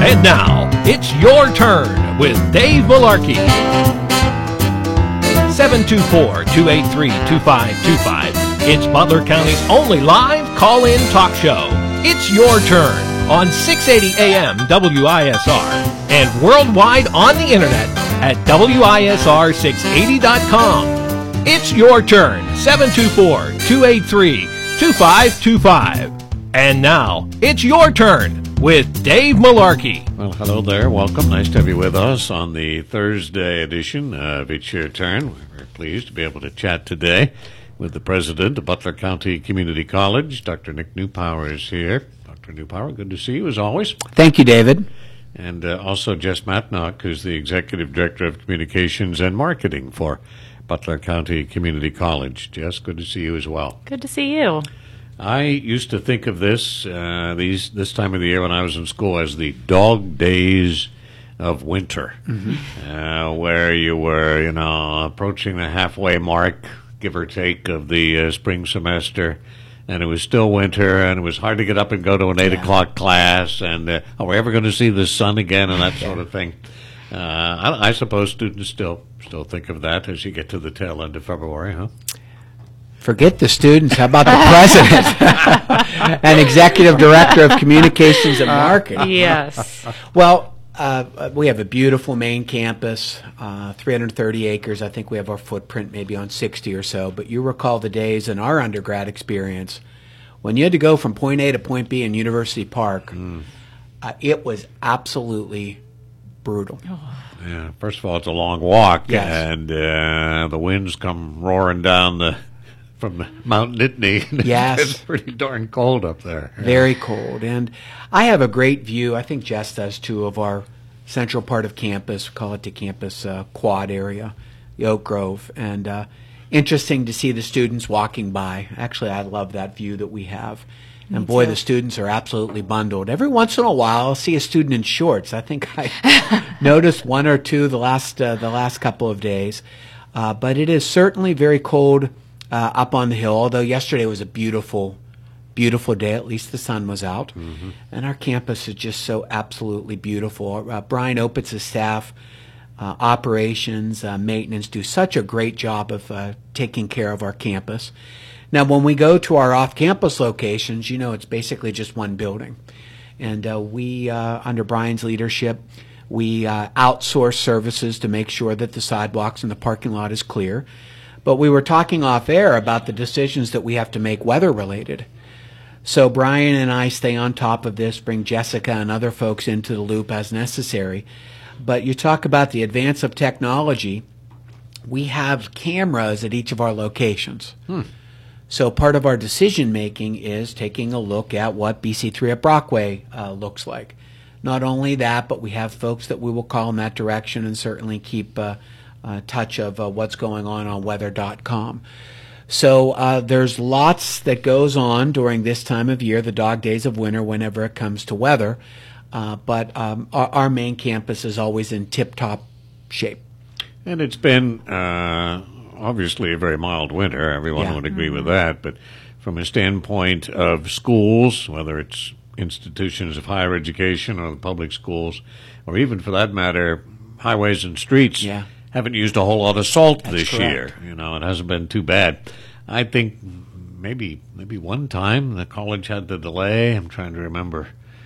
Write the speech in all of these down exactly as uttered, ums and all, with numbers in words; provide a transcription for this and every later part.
And now, it's your turn with Dave Malarkey. seven two four, two eight three, two five two five. It's Butler County's only live call-in talk show. It's your turn on six eighty A M W I S R and worldwide on the internet at W I S R six eighty dot com. It's your turn, seven two four, two eight three, two five two five. And now, it's your turn with Dave Malarkey. Well, hello there. Welcome. Nice to have you with us on the Thursday edition of It's Your Turn. We're very pleased to be able to chat today with the president of Butler County Community College. Doctor Nick Newpower is here. Doctor Newpower, good to see you as always. Thank you, David. And uh, also Jess Matnock, who's the Executive Director of Communications and Marketing for Butler County Community College. Jess, good to see you as well. Good to see you. I used to think of this uh, these this time of the year when I was in school as the dog days of winter, mm-hmm. uh, where you were, you know, approaching the halfway mark, give or take, of the uh, spring semester, and it was still winter, and it was hard to get up and go to an eight yeah. o'clock class, and uh, are we ever going to see the sun again, and that yeah. sort of thing. Uh, I, I suppose students still still think of that as you get to the tail end of February, huh? Forget the students. How about the president and executive director of communications and marketing? Yes. Well, uh, we have a beautiful main campus, uh, three hundred thirty acres. I think we have our footprint maybe on sixty or so. But you recall the days in our undergrad experience when you had to go from point A to point B in University Park. Mm. Uh, it was absolutely brutal. Oh. Yeah. First of all, it's a long walk, yes. and uh, the winds come roaring down the. From Mount Nittany. Yes. It's pretty darn cold up there. Very cold. And I have a great view, I think Jess does too, of our central part of campus. We call it the campus uh, quad area, the Oak Grove. And uh, interesting to see the students walking by. Actually, I love that view that we have. And Me boy, too. the students are absolutely bundled. Every once in a while, I'll see a student in shorts. I think I noticed one or two the last, uh, the last couple of days. Uh, but it is certainly very cold Uh, up on the hill, although yesterday was a beautiful, beautiful day. At least the sun was out. Mm-hmm. And our campus is just so absolutely beautiful. Uh, Brian Opitz's staff, uh, operations, uh, maintenance, do such a great job of uh, taking care of our campus. Now, when we go to our off-campus locations, you know, it's basically just one building. And uh, we, uh, under Brian's leadership, we uh, outsource services to make sure that the sidewalks and the parking lot is clear. But we were talking off air about the decisions that we have to make weather related. So Brian and I stay on top of this, bring Jessica and other folks into the loop as necessary. But you talk about the advance of technology. We have cameras at each of our locations. Hmm. So part of our decision making is taking a look at what B C three at Brockway uh, looks like. Not only that, but we have folks that we will call in that direction and certainly keep uh, Uh, touch of uh, what's going on on weather dot com. So uh, there's lots that goes on during this time of year, the dog days of winter, whenever it comes to weather. Uh, but um, our, our main campus is always in tip-top shape. And it's been uh, obviously a very mild winter. Everyone Yeah. would agree Mm-hmm. with that. But from a standpoint of schools, whether it's institutions of higher education or the public schools, or even for that matter, highways and streets, Yeah. haven't used a whole lot of salt That's this correct. year. You know, it hasn't been too bad. I think maybe maybe one time the college had to delay. I'm trying to remember.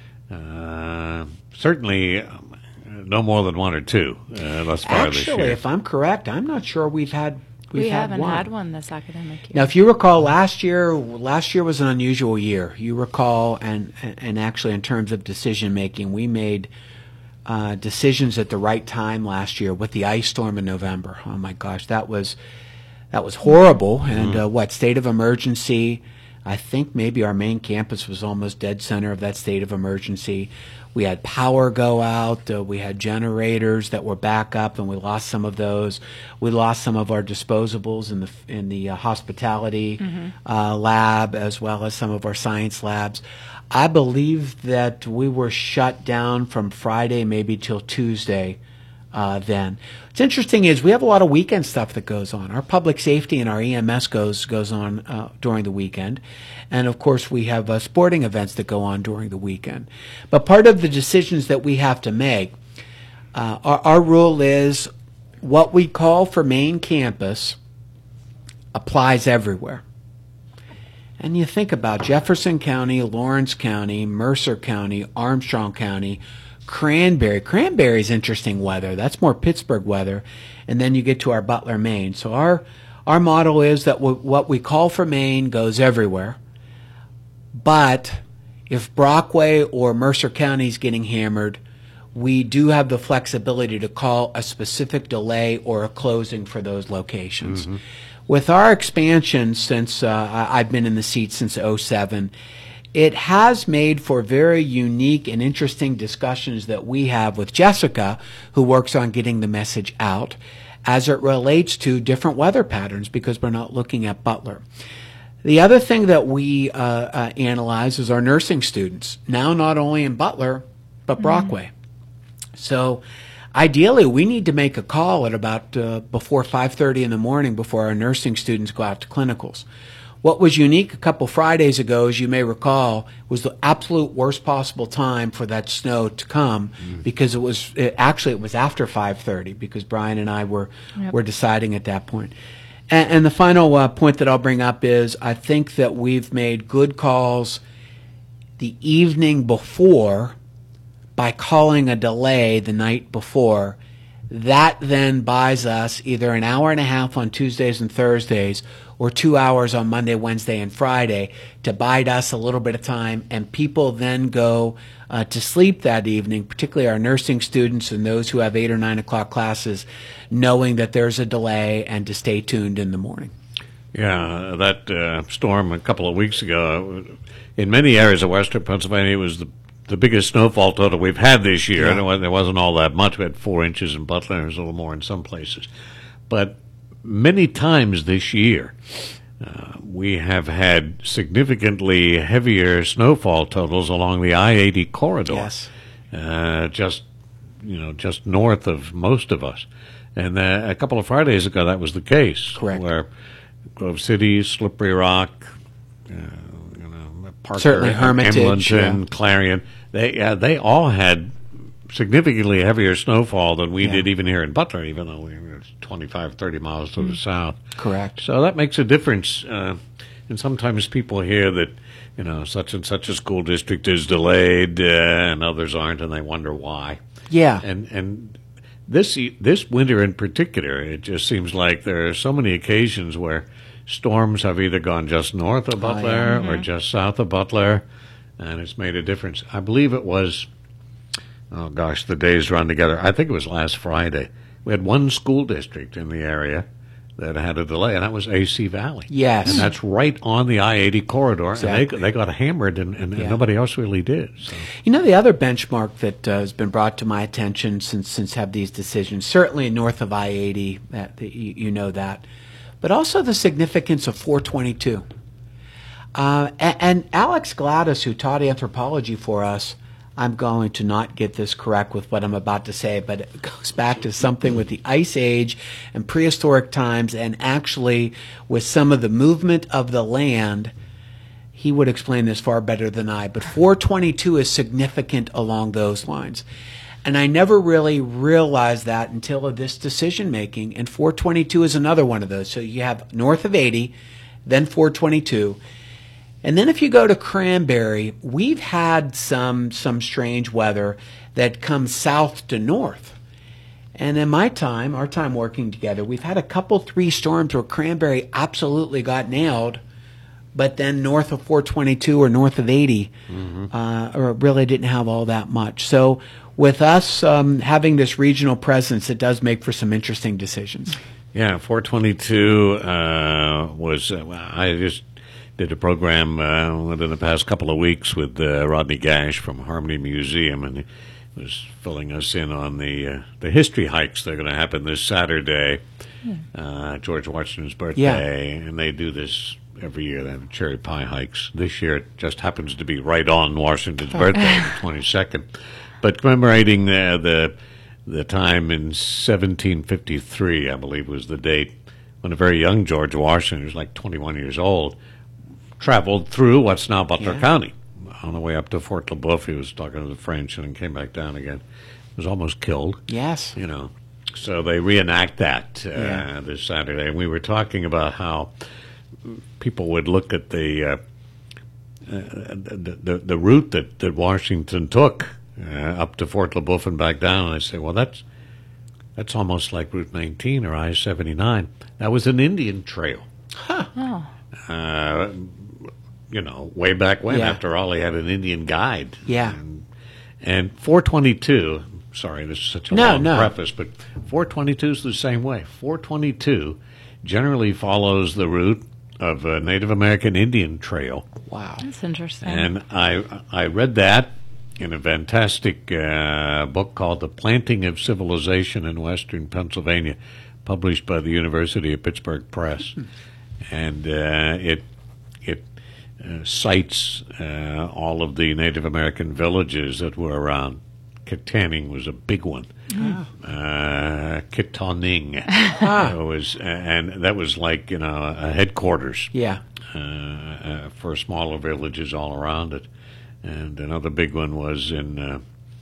Uh, certainly um, no more than one or two uh, thus far this Actually, year. if I'm correct, I'm not sure we've had we've we had haven't one. had one this academic year. Now, if you recall, last year last year was an unusual year. You recall, and and actually in terms of decision making, we made Uh, decisions at the right time last year with the ice storm in November. Oh my gosh, that was that was horrible. And uh, what state of emergency? I think maybe our main campus was almost dead center of that state of emergency. We had power go out. Uh, we had generators that were back up, and we lost some of those. We lost some of our disposables in the in the uh, hospitality mm-hmm. uh, lab, as well as some of our science labs. I believe that we were shut down from Friday maybe till Tuesday uh, then. What's interesting is we have a lot of weekend stuff that goes on. Our public safety and our E M S goes goes on uh, during the weekend. And, of course, we have uh, sporting events that go on during the weekend. But part of the decisions that we have to make, uh, our, our rule is what we call for main campus applies everywhere. And you think about Jefferson County, Lawrence County, Mercer County, Armstrong County, Cranberry. Cranberry's interesting weather. That's more Pittsburgh weather. And then you get to our Butler, Maine. So our our model is that w- what we call for Maine goes everywhere. But if Brockway or Mercer County is getting hammered, we do have the flexibility to call a specific delay or a closing for those locations. Mm-hmm. With our expansion since uh, I've been in the seat since oh seven, it has made for very unique and interesting discussions that we have with Jessica, who works on getting the message out, as it relates to different weather patterns, because we're not looking at Butler. The other thing that we uh, uh, analyze is our nursing students, now not only in Butler, but Brockway. Mm-hmm. So ideally, we need to make a call at about uh, before five thirty in the morning before our nursing students go out to clinicals. What was unique a couple Fridays ago, as you may recall, was the absolute worst possible time for that snow to come, mm. because it was it, actually it was after five thirty, because Brian and I were yep. were deciding at that point. And, and the final uh, point that I'll bring up is I think that we've made good calls the evening before by calling a delay the night before. That then buys us either an hour and a half on Tuesdays and Thursdays or two hours on Monday, Wednesday, and Friday to bide us a little bit of time, and people then go uh, to sleep that evening, particularly our nursing students and those who have eight or nine o'clock classes, knowing that there's a delay and to stay tuned in the morning. Yeah, that uh, storm a couple of weeks ago, in many areas of western Pennsylvania, it was the the biggest snowfall total we've had this year. Yeah. There wasn't all that much. We had four inches in Butler. There was a little more in some places. But many times this year, uh, we have had significantly heavier snowfall totals along the I eighty corridor. Yes. Uh, just, you know, just north of most of us. And uh, a couple of Fridays ago, that was the case. Correct. Where Grove City, Slippery Rock, uh, Parker, certainly Hermitage, Emlenton, yeah. Clarion, they uh, they all had significantly heavier snowfall than we yeah. did even here in Butler, even though we were twenty-five, thirty miles to mm. the south. Correct. So that makes a difference. Uh, and sometimes people hear that, you know, such and such a school district is delayed uh, and others aren't, and they wonder why. Yeah. And and this this winter in particular, it just seems like there are so many occasions where storms have either gone just north of Butler oh, yeah. mm-hmm. or just south of Butler, and it's made a difference. I believe it was, oh gosh, the days run together. I think it was last Friday. We had one school district in the area that had a delay, and that was A C Valley. Yes. And that's right on the I eighty corridor, exactly. and they they got hammered, and, and, yeah. and nobody else really did. So. You know, the other benchmark that uh, has been brought to my attention since since have these decisions, certainly north of I eighty, that, that you, you know that, but also the significance of four twenty-two. Uh, and, and Alex Gladys, who taught anthropology for us, I'm going to not get this correct with what I'm about to say, but it goes back to something with the Ice Age and prehistoric times, and actually with some of the movement of the land. He would explain this far better than I, but four twenty-two is significant along those lines. And I never really realized that until this decision making. And four twenty-two is another one of those. So you have north of eighty, then four twenty-two. And then if you go to Cranberry, we've had some some strange weather that comes south to north. And in my time, our time working together, we've had a couple, three storms where Cranberry absolutely got nailed, but then north of four twenty-two or north of eighty, mm-hmm. uh, or really didn't have all that much. So with us um, having this regional presence, it does make for some interesting decisions. Yeah, four twenty-two uh, was, uh, I just did a program uh, within the past couple of weeks with uh, Rodney Gash from Harmony Museum, and he was filling us in on the uh, the history hikes that are going to happen this Saturday, yeah. uh, George Washington's birthday, yeah. and they do this every year. They have cherry pie hikes. This year it just happens to be right on Washington's oh. birthday, the twenty-second. But commemorating the, the the time in seventeen fifty-three, I believe was the date, when a very young George Washington, who was like twenty-one years old, traveled through what's now Butler Yeah. County. On the way up to Fort Le Boeuf, he was talking to the French and then came back down again. Was almost killed. Yes. You know, so they reenact that uh, Yeah. this Saturday. And we were talking about how people would look at the uh, uh, the, the the route that, that Washington took uh, up to Fort Le Boeuf and back down, and I say, well, that's that's almost like Route nineteen or I seventy-nine. That was an Indian trail. Oh. Uh, you know, way back when. Yeah. After all, he had an Indian guide. Yeah. And, and four twenty-two. Sorry, this is such a No, long no. preface, but four twenty-two is the same way. four twenty-two generally follows the route of a Native American Indian trail. Wow. That's interesting. And I I read that in a fantastic uh, book called The Planting of Civilization in Western Pennsylvania, published by the University of Pittsburgh Press. And uh, it it uh, cites uh, all of the Native American villages that were around. Kittanning was a big one. Oh. Uh, Kittanning was, and that was like, you know, a headquarters Yeah. uh, uh, for smaller villages all around it. And another big one was in uh,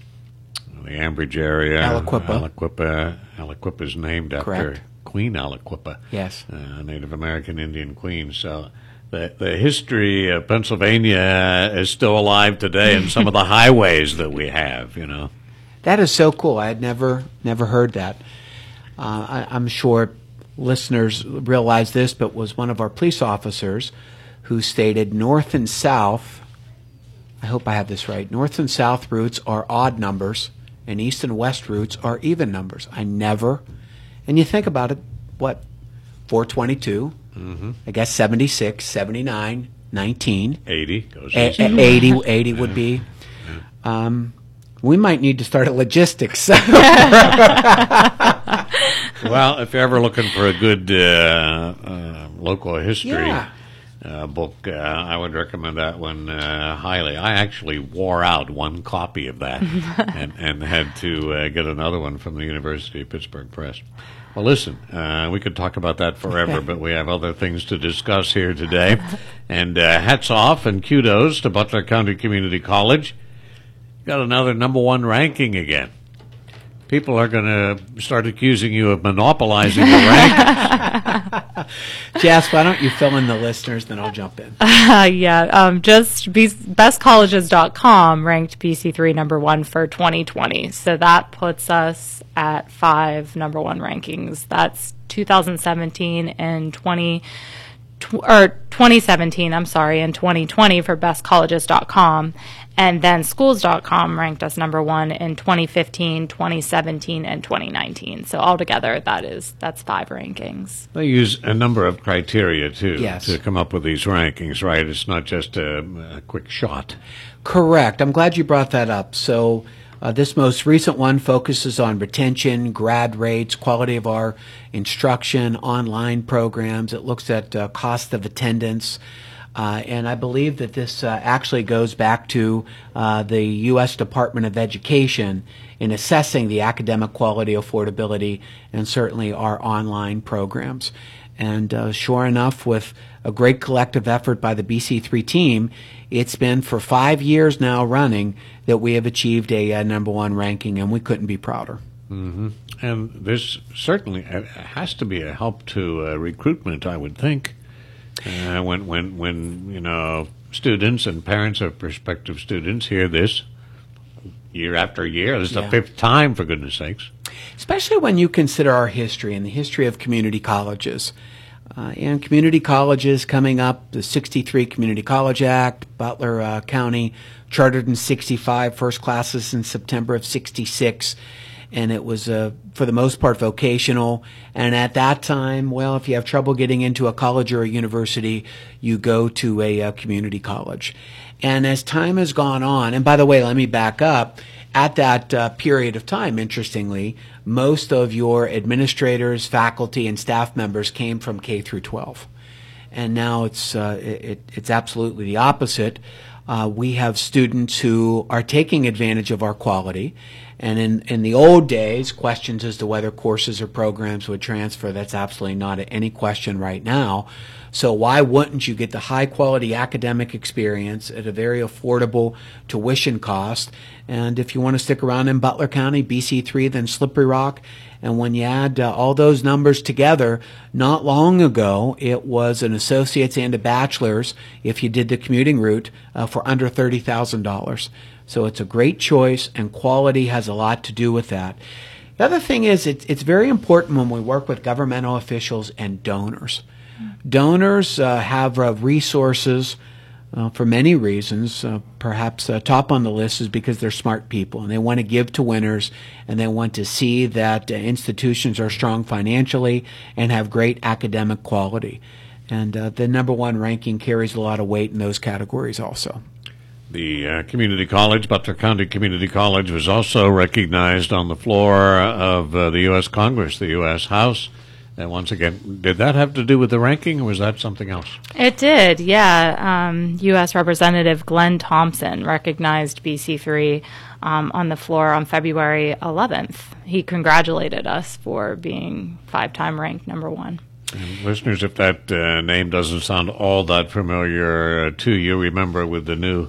the Ambridge area. Aliquippa. Aliquippa. Aliquippa is named after Correct. Queen Aliquippa, Yes. uh, Native American Indian queen. So the the history of Pennsylvania is still alive today in some of the highways that we have, you know. That is so cool. I had never never heard that. Uh, I, I'm sure listeners realize this, but was one of our police officers who stated north and south, I hope I have this right, north and south routes are odd numbers and east and west routes are even numbers. I never, and you think about it, what, four twenty-two, Mm-hmm. I guess seventy-six, seventy-nine, nineteen. eighty goes A- east. a- eighty, eighty would be. Um, we might need to start a logistics. Well, if you're ever looking for a good uh, uh, local history Yeah. uh, book, uh, I would recommend that one uh, highly. I actually wore out one copy of that and, and had to uh, get another one from the University of Pittsburgh Press. Well, listen, uh, we could talk about that forever, but we have other things to discuss here today. And uh, hats off and kudos to Butler County Community College. Got another number one ranking again. People are going to start accusing you of monopolizing the rankings. Jess, why don't you fill in the listeners, then I'll jump in. Uh, yeah, um, just B- best colleges dot com ranked B C three number one for twenty twenty. So that puts us at five number one rankings. That's two thousand seventeen and twenty tw- or twenty seventeen, I'm sorry, and twenty twenty for best colleges dot com. And then schools dot com ranked us number one in twenty fifteen, twenty seventeen, and twenty nineteen. So altogether, that is that's five rankings. They use a number of criteria, too, Yes. to come up with these rankings, right? It's not just a, a quick shot. Correct. I'm glad you brought that up. So uh, this most recent one focuses on retention, grad rates, quality of our instruction, online programs. It looks at uh, cost of attendance. Uh, and I believe that this uh, actually goes back to uh, the U S Department of Education in assessing the academic quality, affordability, and certainly our online programs. And uh, sure enough, with a great collective effort by the B C three team, it's been for five years now running that we have achieved a, uh number one ranking, and we couldn't be prouder. Mm-hmm. And this certainly uh, has to be a help to uh, recruitment, I would think. Uh, when, when, when you know, students and parents of prospective students hear this year after year, this is Yeah. the fifth time, for goodness sakes. Especially when you consider our history and the history of community colleges. Uh, and community colleges coming up, the sixty-three Community College Act, Butler uh, County chartered in sixty-five, first classes in September of sixty-six. And it was, uh, for the most part, vocational. And at that time, well, if you have trouble getting into a college or a university, you go to a, uh community college. And as time has gone on, and by the way, let me back up, at that uh, period of time, interestingly, most of your administrators, faculty, and staff members came from K through twelve. And now it's, uh, it, it's absolutely the opposite. Uh, we have students who are taking advantage of our quality, And in, in the old days, questions as to whether courses or programs would transfer, that's absolutely not any question right now. So why wouldn't you get the high-quality academic experience at a very affordable tuition cost? And if you want to stick around in Butler County, B C three, then Slippery Rock. And when you add uh, all those numbers together, not long ago, it was an associate's and a bachelor's if you did the commuting route uh, for under thirty thousand dollars. So it's a great choice, and quality has a lot to do with that. The other thing is it, it's very important when we work with governmental officials and donors. Donors uh, have uh, resources uh, for many reasons. Uh, perhaps uh, top on the list is because they're smart people, and they want to give to winners, and they want to see that uh, institutions are strong financially and have great academic quality. And uh, the number one ranking carries a lot of weight in those categories also. The uh, community college, Butler County Community College, was also recognized on the floor of uh, the U S Congress, the U S House. And once again, did that have to do with the ranking, or was that something else? It did, yeah. Um, U S Representative Glenn Thompson recognized B C three um, on the floor on February eleventh. He congratulated us for being five-time ranked number one. And listeners, if that uh, name doesn't sound all that familiar uh, to you, remember with the new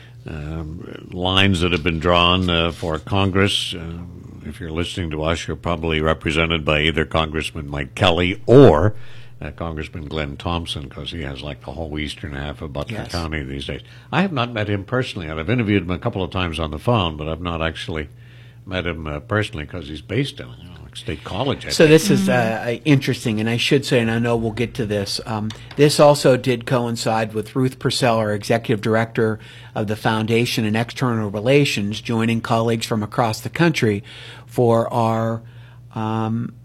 um, lines that have been drawn uh, for Congress, uh, if you're listening to us, you're probably represented by either Congressman Mike Kelly or uh, Congressman Glenn Thompson, because he has like the whole eastern half of Butler Yes. County these days. I have not met him personally. I've interviewed him a couple of times on the phone, but I've not actually met him uh, personally because he's based in you know, like State College. I So think. this is uh, interesting, and I should say, and I know we'll get to this, um, this also did coincide with Ruth Purcell, our Executive Director of the Foundation and External Relations, joining colleagues from across the country for our um,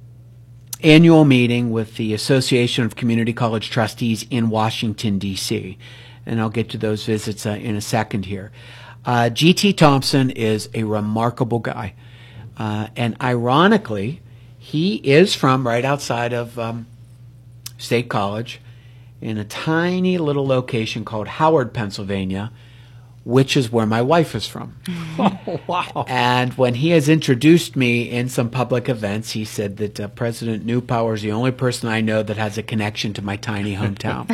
annual meeting with the Association of Community College Trustees in Washington, D C And I'll get to those visits uh, in a second here. Uh, G T Thompson is a remarkable guy. Uh, and ironically, he is from right outside of um, State College in a tiny little location called Howard, Pennsylvania, which is where my wife is from. Oh, wow. And when he has introduced me in some public events, he said that uh, President Newpower is the only person I know that has a connection to my tiny hometown.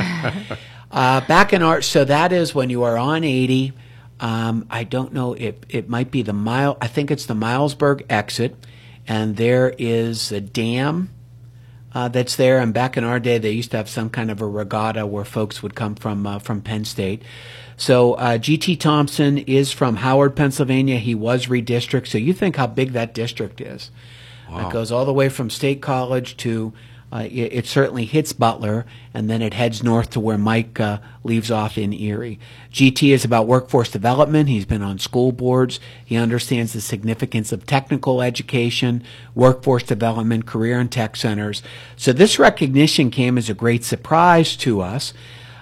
uh, back in our, so that is when you are on eighty. Um, I don't know, it, it might be the mile, I think it's the Milesburg exit, and there is a dam uh, that's there. And back in our day, they used to have some kind of a regatta where folks would come from uh, from Penn State. So uh, G T Thompson is from Howard, Pennsylvania. He was redistricted. So you think how big that district is. Wow. It goes all the way from State College to, uh, it, it certainly hits Butler, and then it heads north to where Mike uh, leaves off in Erie. G T is about workforce development. He's been on school boards. He understands the significance of technical education, workforce development, career and tech centers. So this recognition came as a great surprise to us.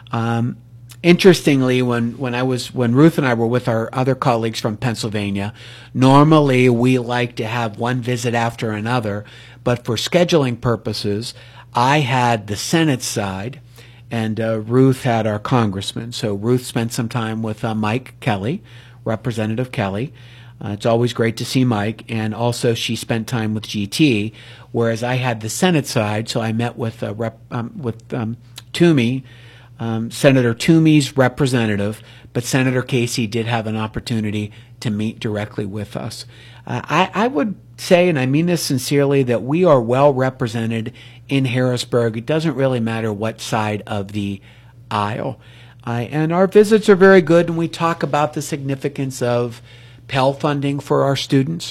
Um, Interestingly, when, when I was when Ruth and I were with our other colleagues from Pennsylvania, normally we like to have one visit after another, but for scheduling purposes, I had the Senate side, and uh, Ruth had our congressman. So Ruth spent some time with uh, Mike Kelly, Representative Kelly. Uh, it's always great to see Mike, and also she spent time with G T, whereas I had the Senate side, so I met with uh, Rep, um, with um, Toomey. Um, Senator Toomey's representative, but Senator Casey did have an opportunity to meet directly with us. Uh, I, I would say, and I mean this sincerely, that we are well represented in Harrisburg. It doesn't really matter what side of the aisle. Uh, and our visits are very good, and we talk about the significance of Pell funding for our students.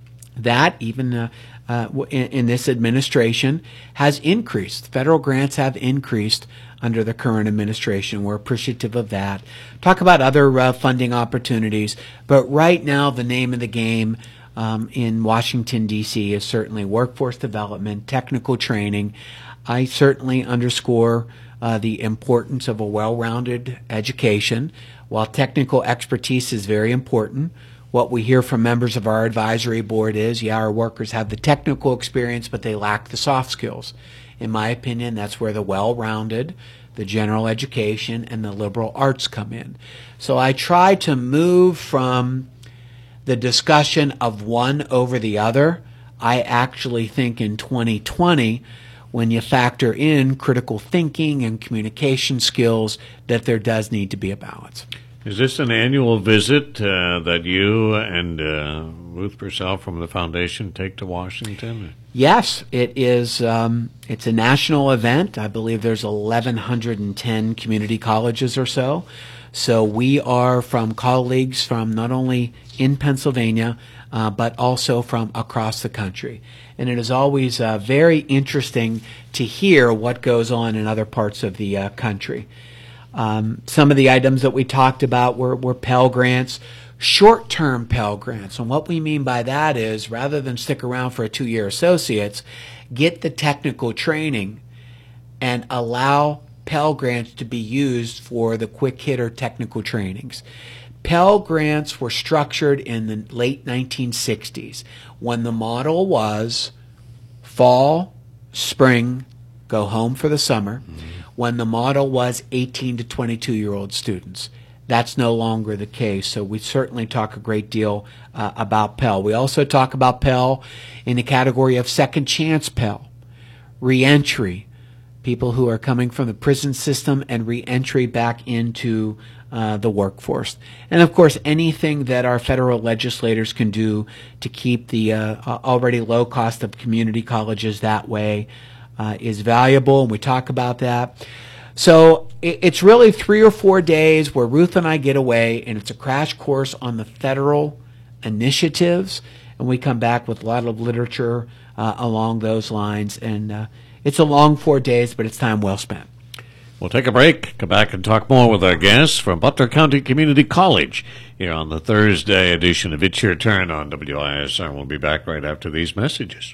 That, even uh, uh, in, in this administration, has increased. Federal grants have increased under the current administration. We're appreciative of that. Talk about other uh, funding opportunities, but right now the name of the game um, in Washington, D C is certainly workforce development, technical training. I certainly underscore uh, the importance of a well-rounded education. While technical expertise is very important, what we hear from members of our advisory board is, yeah, our workers have the technical experience, but they lack the soft skills. In my opinion, that's where the well-rounded, the general education, and the liberal arts come in. So I try to move from the discussion of one over the other, I actually think in twenty twenty, when you factor in critical thinking and communication skills, that there does need to be a balance. Is this an annual visit uh, that you and uh, Ruth Purcell from the foundation take to Washington? Yes, it is. Um, it's a national event. I believe there's eleven ten community colleges or so. So we are from colleagues from not only in Pennsylvania, uh, but also from across the country. And it is always uh, very interesting to hear what goes on in other parts of the uh, country. Um, some of the items that we talked about were, were Pell Grants, short-term Pell Grants. And what we mean by that is, rather than stick around for a two-year associate's, get the technical training and allow Pell Grants to be used for the quick hitter technical trainings. Pell Grants were structured in the late nineteen sixties when the model was fall, spring, go home for the summer, mm-hmm. when the model was eighteen to twenty-two year old students. That's no longer the case, so we certainly talk a great deal uh, about Pell. We also talk about Pell in the category of second chance Pell, reentry, people who are coming from the prison system and reentry back into uh, the workforce. And of course, anything that our federal legislators can do to keep the uh, already low cost of community colleges that way uh, is valuable, and we talk about that. So it, it's really three or four days where Ruth and I get away, and it's a crash course on the federal initiatives, and we come back with a lot of literature uh, along those lines. And uh, it's a long four days, but it's time well spent. We'll take a break, come back and talk more with our guests from Butler County Community College here on the Thursday edition of It's Your Turn on W I S R. We'll be back right after these messages.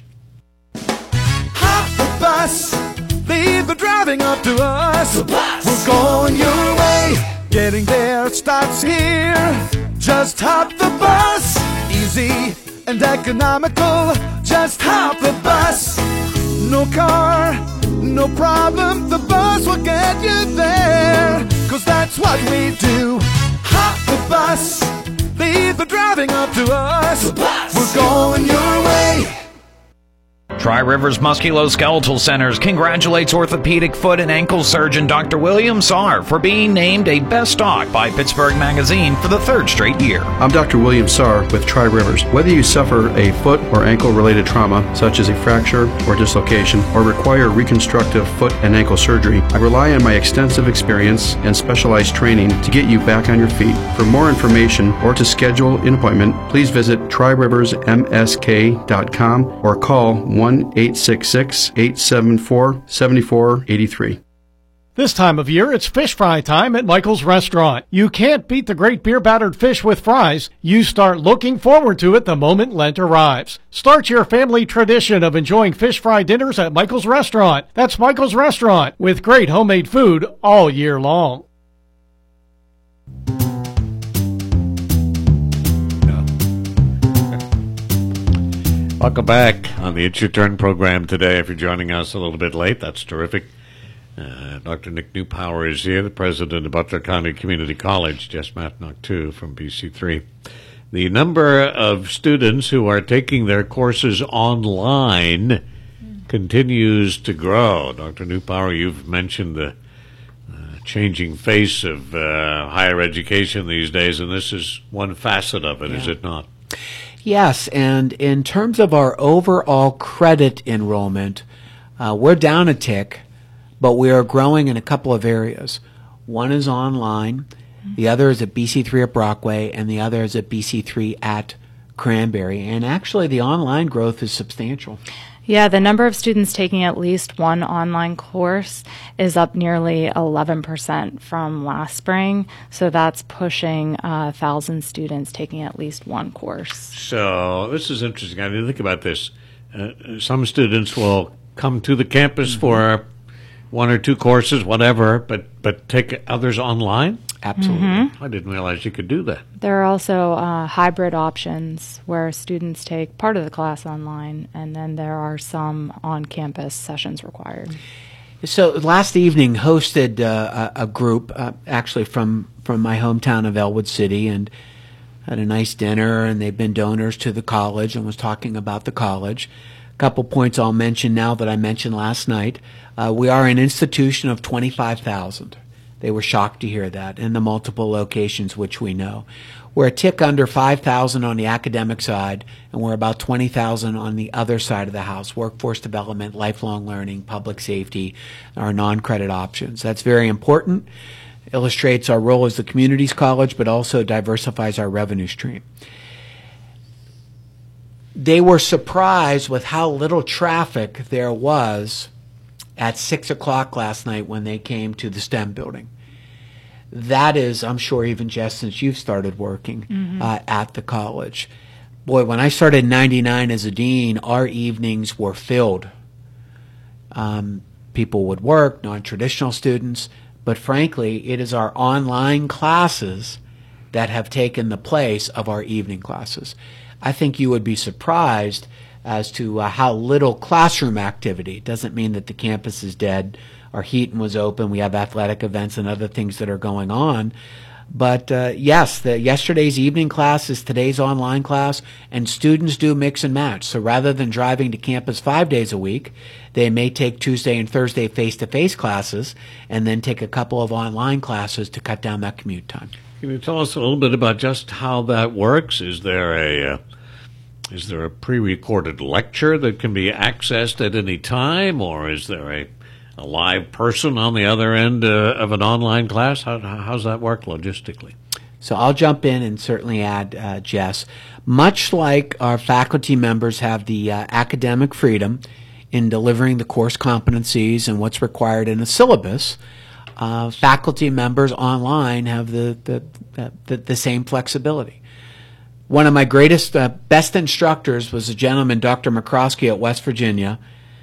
Hop the bus, leave the driving up to us. The bus. We're going your way, getting there starts here. Just hop the bus, easy and economical. Just hop the bus, no car, no problem, the bus will get you there. Cause that's what we do. Hop the bus, leave the driving up to us. The bus. We're going your way. Tri-Rivers Musculoskeletal Centers congratulates orthopedic foot and ankle surgeon Doctor William Saar for being named a Best Stock by Pittsburgh Magazine for the third straight year. I'm Doctor William Saar with Tri-Rivers. Whether you suffer a foot or ankle-related trauma, such as a fracture or dislocation, or require reconstructive foot and ankle surgery, I rely on my extensive experience and specialized training to get you back on your feet. For more information or to schedule an appointment, please visit tri rivers m s k dot com or call one eight six six, eight seven four, seven four eight three. This time of year, it's fish fry time at Michael's Restaurant. You can't beat the great beer-battered fish with fries. You start looking forward to it the moment Lent arrives. Start your family tradition of enjoying fish fry dinners at Michael's Restaurant. That's Michael's Restaurant, with great homemade food all year long. Welcome back on the It's Your Turn program today. If you're joining us a little bit late, that's terrific. Uh, Doctor Nick Newpower is here, the president of Butler County Community College. Jess Matnock, too, from B C three. The number of students who are taking their courses online mm. continues to grow. Doctor Newpower, you've mentioned the uh, changing face of uh, higher education these days, and this is one facet of it, yeah. Is it not? Yes, and in terms of our overall credit enrollment, uh, we're down a tick, but we are growing in a couple of areas. One is online, the other is at B C three at Brockway, and the other is at B C three at Cranberry. And actually, the online growth is substantial. Yeah, the number of students taking at least one online course is up nearly eleven percent from last spring. So that's pushing uh, one thousand students taking at least one course. So this is interesting. I didn't think about this. Uh, some students will come to the campus mm-hmm. for one or two courses, whatever, but, but take others online? Absolutely. Mm-hmm. I didn't realize you could do that. There are also uh, hybrid options where students take part of the class online, and then there are some on-campus sessions required. So last evening hosted uh, a, a group, uh, actually from, from my hometown of Elwood City, and had a nice dinner, and they've been donors to the college and was talking about the college. A couple points I'll mention now that I mentioned last night. Uh, we are an institution of twenty-five thousand. They were shocked to hear that in the multiple locations which we know. We're a tick under five thousand on the academic side, and we're about twenty thousand on the other side of the house, workforce development, lifelong learning, public safety, our non-credit options. That's very important. Illustrates our role as the community's college, but also diversifies our revenue stream. They were surprised with how little traffic there was at six o'clock last night when they came to the STEM building. That is, I'm sure, even Jess, since you've started working mm-hmm. uh, at the college. Boy, when I started in ninety-nine as a dean, our evenings were filled. Um, people would work, non-traditional students, but frankly, it is our online classes that have taken the place of our evening classes. I think you would be surprised as to uh, how little classroom activity. It doesn't mean that the campus is dead. Our Heaton was open. We have athletic events and other things that are going on. But uh, yes, the, yesterday's evening class is today's online class, and students do mix and match. So rather than driving to campus five days a week, they may take Tuesday and Thursday face-to-face classes and then take a couple of online classes to cut down that commute time. Can you tell us a little bit about just how that works? Is there a uh, is there a pre-recorded lecture that can be accessed at any time, or is there a a live person on the other end uh, of an online class? How, how's that work logistically? So I'll jump in and certainly add, uh, Jess. Much like our faculty members have the uh, academic freedom in delivering the course competencies and what's required in a syllabus, uh, faculty members online have the, the, the, the same flexibility. One of my greatest, uh, best instructors was a gentleman, Doctor McCroskey at West Virginia,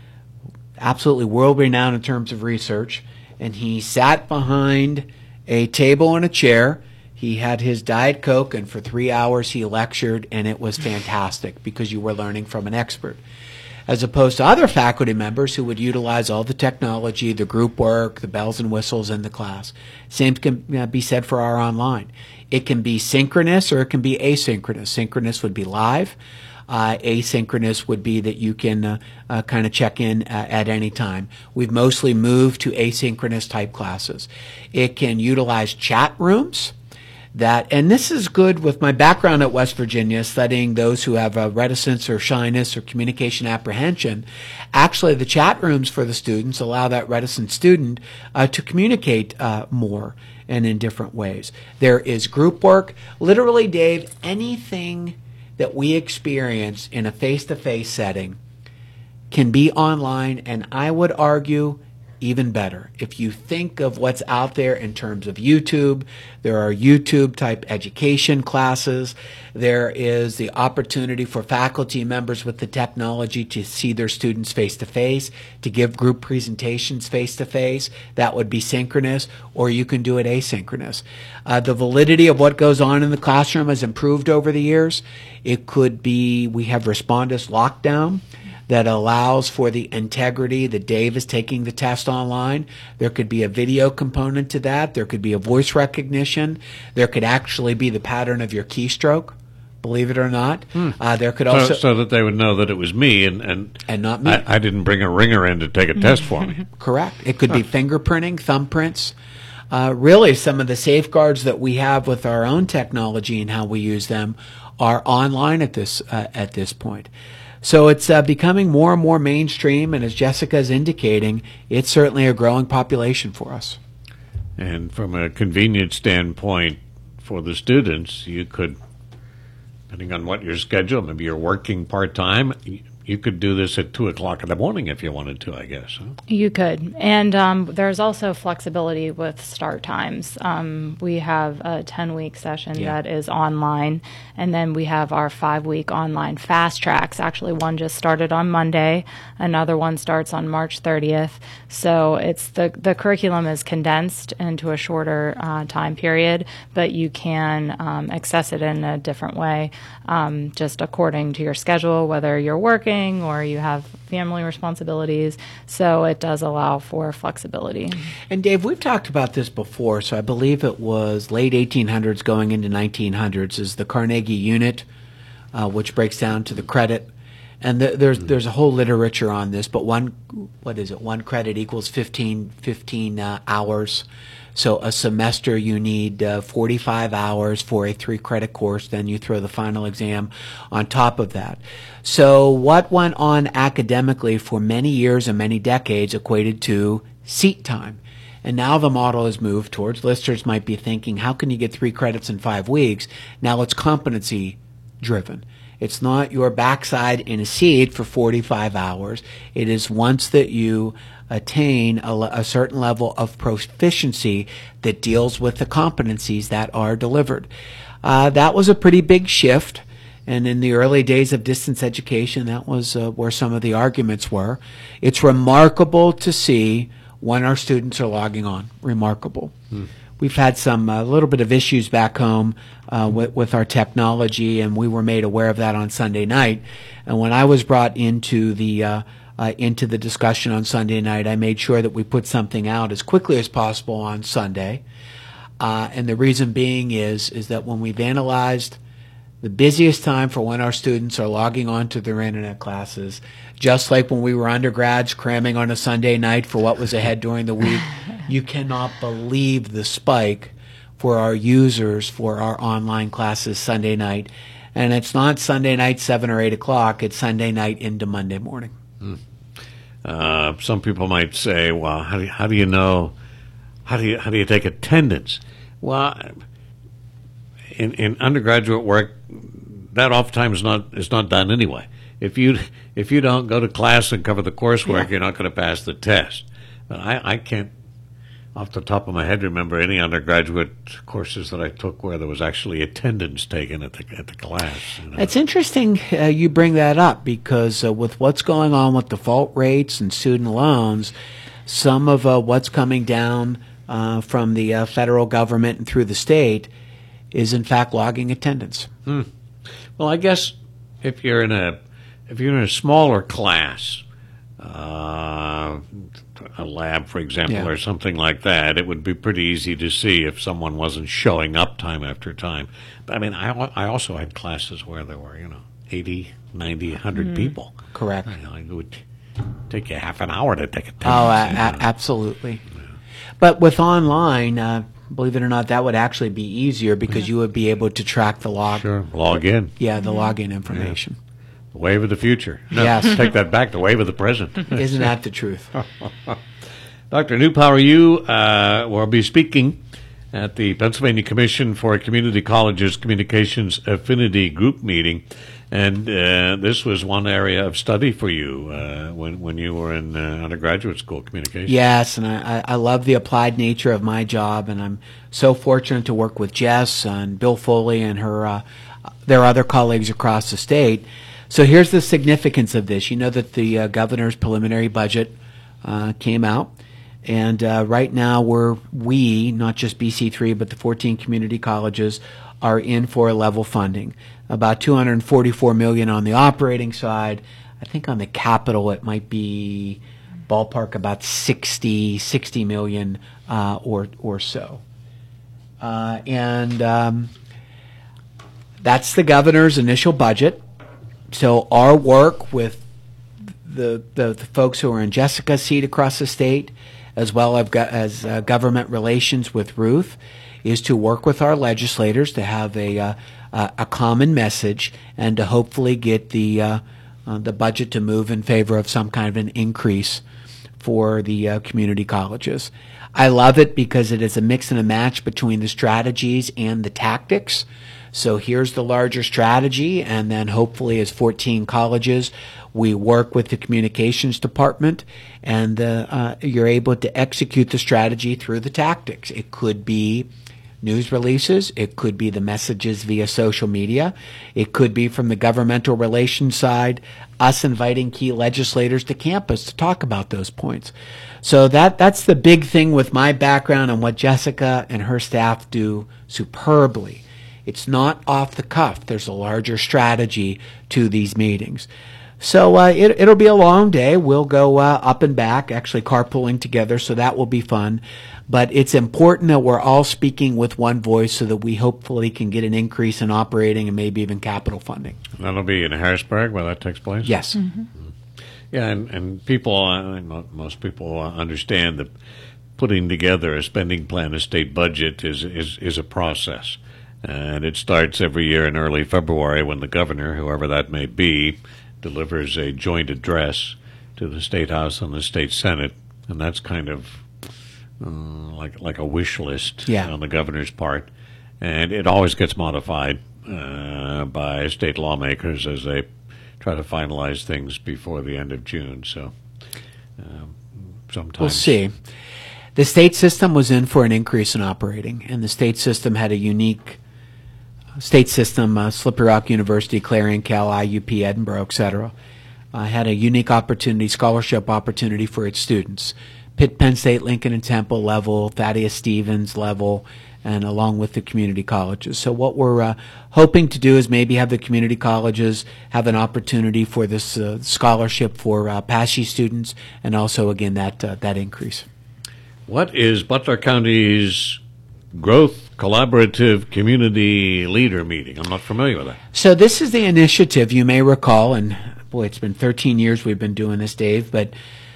absolutely world-renowned in terms of research, and he sat behind a table and a chair. He had his Diet Coke, and for three hours he lectured, and it was fantastic because you were learning from an expert. As opposed to other faculty members who would utilize all the technology, the group work, the bells and whistles in the class. Same can be said for our online. It can be synchronous or it can be asynchronous. Synchronous would be live. Uh, asynchronous would be that you can uh, uh, kind of check in uh, at any time. We've mostly moved to asynchronous type classes. It can utilize chat rooms. That, and this is good with my background at West Virginia, studying those who have a reticence or shyness or communication apprehension. Actually, the chat rooms for the students allow that reticent student uh, to communicate uh, more and in different ways. There is group work. Literally, Dave, anything that we experience in a face-to-face setting can be online, and I would argue even better. If you think of what's out there in terms of YouTube, there are YouTube-type education classes. There is the opportunity for faculty members with the technology to see their students face-to-face, to give group presentations face-to-face. That would be synchronous, or you can do it asynchronous. Uh, the validity of what goes on in the classroom has improved over the years. It could be, we have Respondus Lockdown that allows for the integrity that Dave is taking the test online. There could be a video component to that. There could be a voice recognition. There could actually be the pattern of your keystroke, believe it or not. Hmm. Uh, there could also so, so that they would know that it was me and and, and not me. I, I didn't bring a ringer in to take a test for me. Correct. It could huh. be fingerprinting, thumbprints. Uh, really, some of the safeguards that we have with our own technology and how we use them are online at this uh, at this point. So it's uh, becoming more and more mainstream, and as Jessica is indicating, it's certainly a growing population for us. And from a convenience standpoint for the students, you could, depending on what your schedule, maybe you're working part-time, you could do this at two o'clock in the morning if you wanted to, I guess. Huh? You could. And um, there's also flexibility with start times. Um, we have a ten-week session yeah. that is online, and then we have our five-week online fast tracks. Actually, one just started on Monday. Another one starts on March thirtieth. So it's the, the curriculum is condensed into a shorter uh, time period, but you can um, access it in a different way, um, just according to your schedule, whether you're working working or you have family responsibilities. So it does allow for flexibility. And Dave, we've talked about this before, so I believe it was late eighteen hundreds going into nineteen hundreds is the Carnegie unit, uh, which breaks down to the credit. And th- there's there's a whole literature on this, but one, what is it, one credit equals fifteen, fifteen uh, hours. So a semester you need uh, forty-five hours for a three-credit course, then you throw the final exam on top of that. So what went on academically for many years and many decades equated to seat time. And now the model has moved towards, listeners might be thinking, how can you get three credits in five weeks? Now it's competency driven. It's not your backside in a seat for forty-five hours. It is once that you attain a, a certain level of proficiency that deals with the competencies that are delivered. Uh, that was a pretty big shift. And in the early days of distance education, that was uh, where some of the arguments were. It's remarkable to see when our students are logging on. Remarkable. Hmm. We've had some a uh, little bit of issues back home uh, with, with our technology, and we were made aware of that on Sunday night. And when I was brought into the uh, uh, into the discussion on Sunday night, I made sure that we put something out as quickly as possible on Sunday. Uh, and the reason being is is that when we've analyzed the busiest time for when our students are logging on to their internet classes, just like when we were undergrads cramming on a Sunday night for what was ahead during the week, you cannot believe the spike for our users for our online classes Sunday night. And it's not Sunday night, seven or eight o'clock. It's Sunday night into Monday morning. Hmm. Uh, some people might say, well, how do you, how do you know, how do you, how do you take attendance? Well, in, in undergraduate work, that oftentimes is not is not done anyway. If you if you don't go to class and cover the coursework, yeah. you're not going to pass the test. But I, I can't, off the top of my head, remember any undergraduate courses that I took where there was actually attendance taken at the at the class. You know? It's interesting uh, you bring that up because uh, with what's going on with default rates and student loans, some of uh, what's coming down uh, from the uh, federal government and through the state is in fact logging attendance. Hmm. Well, I guess if you're in a if you're in a smaller class, uh, a lab, for example, yeah. or something like that, it would be pretty easy to see if someone wasn't showing up time after time. But I mean, I I also had classes where there were you know eighty, ninety, one hundred mm-hmm. people. Correct. You know, it would take you half an hour to take attendance. Oh, a- a- absolutely. Yeah. But with online. Uh, Believe it or not, that would actually be easier because you would be able to track the log. Sure, log in. Yeah, the login information. Yeah. The wave of the future. No, yes. Take that back, the wave of the present. Isn't that the truth? Doctor Newpower, you uh, will be speaking at the Pennsylvania Commission for Community Colleges Communications Affinity Group meeting. And uh, this was one area of study for you uh, when when you were in uh, undergraduate school, communications. Yes, and I, I love the applied nature of my job, and I'm so fortunate to work with Jess and Bill Foley and her uh, their other colleagues across the state. So here's the significance of this. You know that the uh, governor's preliminary budget uh, came out, and uh, right now we're we, not just B C three, but the fourteen community colleges are in for level funding. About two hundred forty-four million dollars on the operating side. I think on the capital it might be ballpark about sixty, sixty million uh, or or so. Uh, and um, that's the governor's initial budget. So our work with the, the, the folks who are in Jessica's seat across the state, as well as, as uh, government relations with Ruth, is to work with our legislators to have a uh, a common message and to hopefully get the uh, uh, the budget to move in favor of some kind of an increase for the uh, community colleges. I love it because it is a mix and a match between the strategies and the tactics. So here's the larger strategy, and then hopefully as fourteen colleges, we work with the communications department, and uh, uh, you're able to execute the strategy through the tactics. It could be news releases. It could be the messages via social media. It could be from the governmental relations side, us inviting key legislators to campus to talk about those points. So that that's the big thing with my background and what Jessica and her staff do superbly. It's not off the cuff. There's a larger strategy to these meetings. So uh, it, it'll be a long day. We'll go uh, up and back, actually carpooling together, so that will be fun. But it's important that we're all speaking with one voice so that we hopefully can get an increase in operating and maybe even capital funding. That'll be in Harrisburg where that takes place? Yes. Mm-hmm. Yeah, and, and people, uh, most people understand that putting together a spending plan, a state budget, is, is, is a process. And it starts every year in early February when the governor, whoever that may be, delivers a joint address to the State House and the State Senate. And that's kind of uh, like like a wish list yeah. on the governor's part. And it always gets modified uh, by state lawmakers as they try to finalize things before the end of June. So um, sometimes we'll see. The state system was in for an increase in operating, and the state system had a unique state system, uh, Slippery Rock University, Clarion, Cal, I U P, Edinburgh, et cetera, uh, had a unique opportunity, scholarship opportunity for its students. Pitt, Penn State, Lincoln, and Temple level, Thaddeus Stevens level, and along with the community colleges. So what we're uh, hoping to do is maybe have the community colleges have an opportunity for this uh, scholarship for uh, PASSHE students, and also, again, that uh, that increase. What is Butler County's Growth Collaborative Community Leader Meeting? I'm not familiar with that. So this is the initiative, you may recall, and boy, it's been thirteen years we've been doing this, Dave, but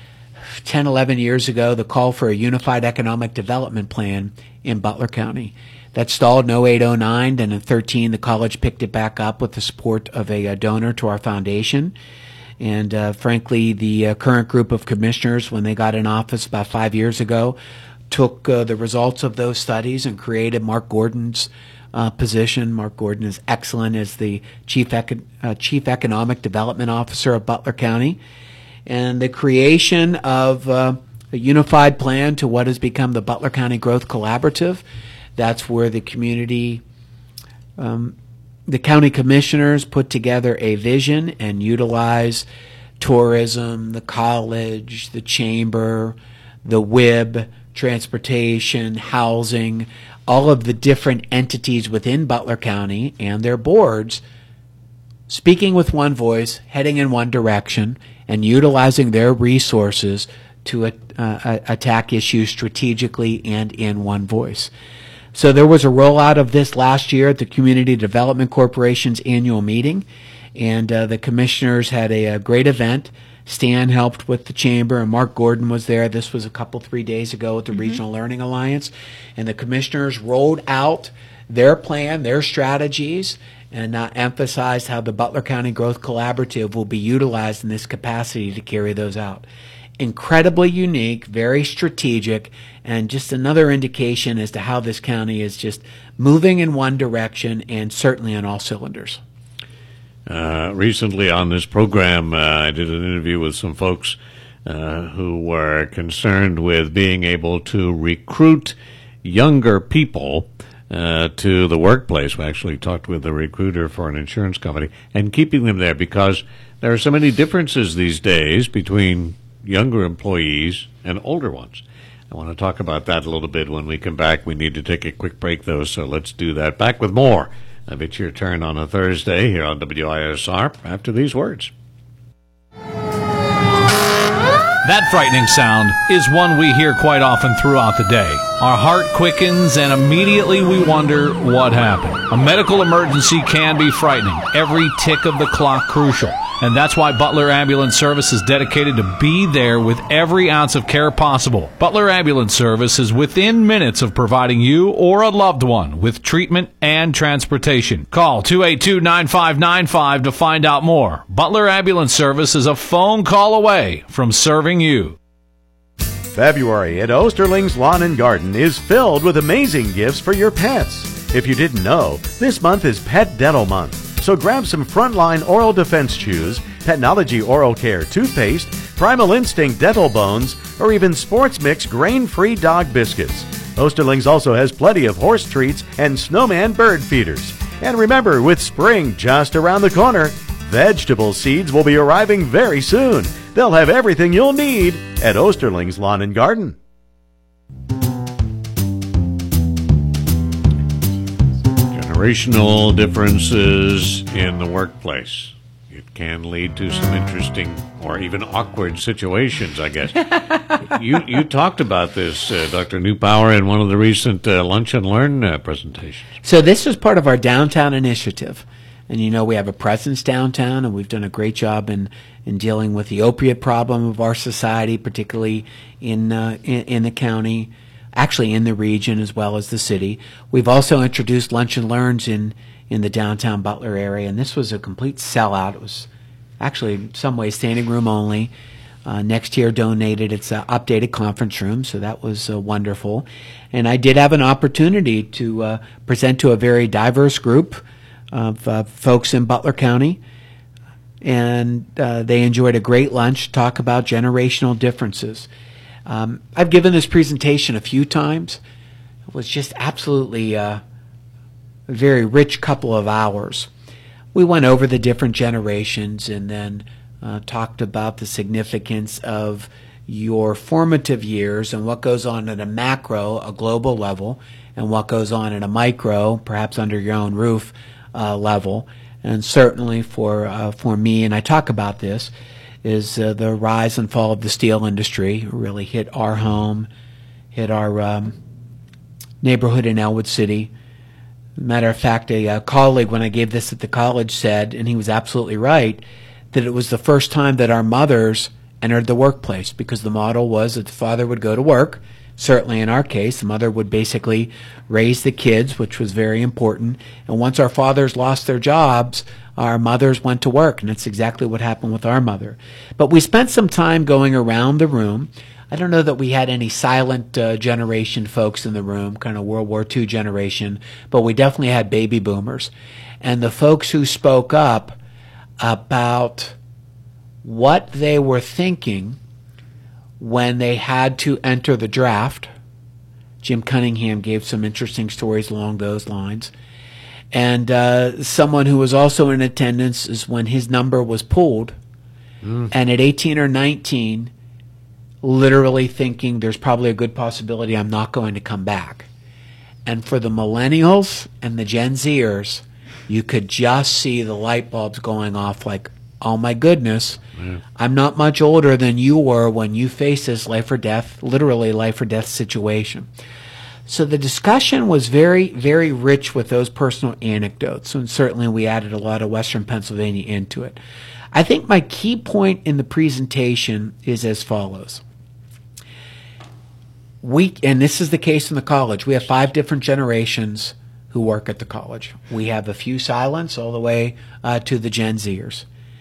ten, eleven years ago, the call for a unified economic development plan in Butler County. That stalled in oh eight oh nine, then in thirteen, the college picked it back up with the support of a, a donor to our foundation. And uh, frankly, the uh, current group of commissioners, when they got in office about five years ago, took uh, the results of those studies and created Mark Gordon's uh, position. Mark Gordon is excellent as the Chief, Eco- uh, Chief Economic Development Officer of Butler County. And the creation of uh, a unified plan to what has become the Butler County Growth Collaborative. That's where the community, um, the county commissioners put together a vision and utilize tourism, the college, the chamber, the W I B, transportation, housing, all of the different entities within Butler County and their boards speaking with one voice, heading in one direction, and utilizing their resources to uh, attack issues strategically and in one voice. So there was a rollout of this last year at the Community Development Corporation's annual meeting, and uh, the commissioners had a, a great event. Stan helped with the chamber, and Mark Gordon was there. This was a couple, three days ago at the mm-hmm. Regional Learning Alliance, and the commissioners rolled out their plan, their strategies, and uh, emphasized how the Butler County Growth Collaborative will be utilized in this capacity to carry those out. Incredibly unique, very strategic, and just another indication as to how this county is just moving in one direction and certainly on all cylinders. Uh, recently on this program, uh, I did an interview with some folks uh, who were concerned with being able to recruit younger people uh, to the workplace. We actually talked with a recruiter for an insurance company and keeping them there because there are so many differences these days between younger employees and older ones. I want to talk about that a little bit when we come back. We need to take a quick break, though, so let's do that. Back with more of It's Your Turn on a Thursday here on W I S R after these words. That frightening sound is one we hear quite often throughout the day. Our heart quickens and immediately we wonder what happened. A medical emergency can be frightening, every tick of the clock crucial. And that's why Butler Ambulance Service is dedicated to be there with every ounce of care possible. Butler Ambulance Service is within minutes of providing you or a loved one with treatment and transportation. Call two eight two, nine five nine five to find out more. Butler Ambulance Service is a phone call away from serving you. February at Osterling's Lawn and Garden is filled with amazing gifts for your pets. If you didn't know, this month is Pet Dental Month. So grab some Frontline Oral Defense Chews, Petnology Oral Care Toothpaste, Primal Instinct Dental Bones, or even Sports Mix grain-free dog biscuits. Osterling's also has plenty of horse treats and snowman bird feeders. And remember, with spring just around the corner, vegetable seeds will be arriving very soon. They'll have everything you'll need at Osterling's Lawn and Garden. Generational differences in the workplace. It can lead to some interesting or even awkward situations, I guess. you you talked about this, uh, Doctor Newpower, in one of the recent uh, Lunch and Learn uh, presentations. So this is part of our downtown initiative. And you know, we have a presence downtown, and we've done a great job in, in dealing with the opiate problem of our society, particularly in, uh, in in the county, actually in the region as well as the city. We've also introduced Lunch and Learns in, in the downtown Butler area, and this was a complete sellout. It was actually, in some ways, standing room only. Uh, next year donated its uh, updated conference room, so that was uh, wonderful. And I did have an opportunity to uh, present to a very diverse group of uh, folks in Butler County, and uh, they enjoyed a great lunch, talk about generational differences. Um, I've given this presentation a few times. It was just absolutely uh, a very rich couple of hours. We went over the different generations and then uh, talked about the significance of your formative years and what goes on at a macro, a global level, and what goes on at a micro, perhaps under your own roof, Uh, level. And certainly for uh, for me, and I talk about this, is uh, the rise and fall of the steel industry really hit our home, hit our um, neighborhood in Elwood City. Matter of fact, a, a colleague, when I gave this at the college, said, and he was absolutely right, that it was the first time that our mothers entered the workplace, because the model was that the father would go to work. Certainly in our case, the mother would basically raise the kids, which was very important. And once our fathers lost their jobs, our mothers went to work, and that's exactly what happened with our mother. But we spent some time going around the room. I don't know that we had any silent uh, generation folks in the room, kind of World War Two generation, but we definitely had baby boomers. And the folks who spoke up about what they were thinking when they had to enter the draft. Jim Cunningham gave some interesting stories along those lines. And uh, someone who was also in attendance is when his number was pulled, mm. and at eighteen or nineteen, literally thinking there's probably a good possibility I'm not going to come back. And for the millennials and the Gen Zers, you could just see the light bulbs going off like, oh my goodness, yeah. I'm not much older than you were when you faced this life or death, literally life or death situation. So the discussion was very, very rich with those personal anecdotes, and certainly we added a lot of Western Pennsylvania into it. I think my key point in the presentation is as follows. We, and this is the case in the college, we have five different generations who work at the college. We have a few silents all the way uh, to the Gen Zers.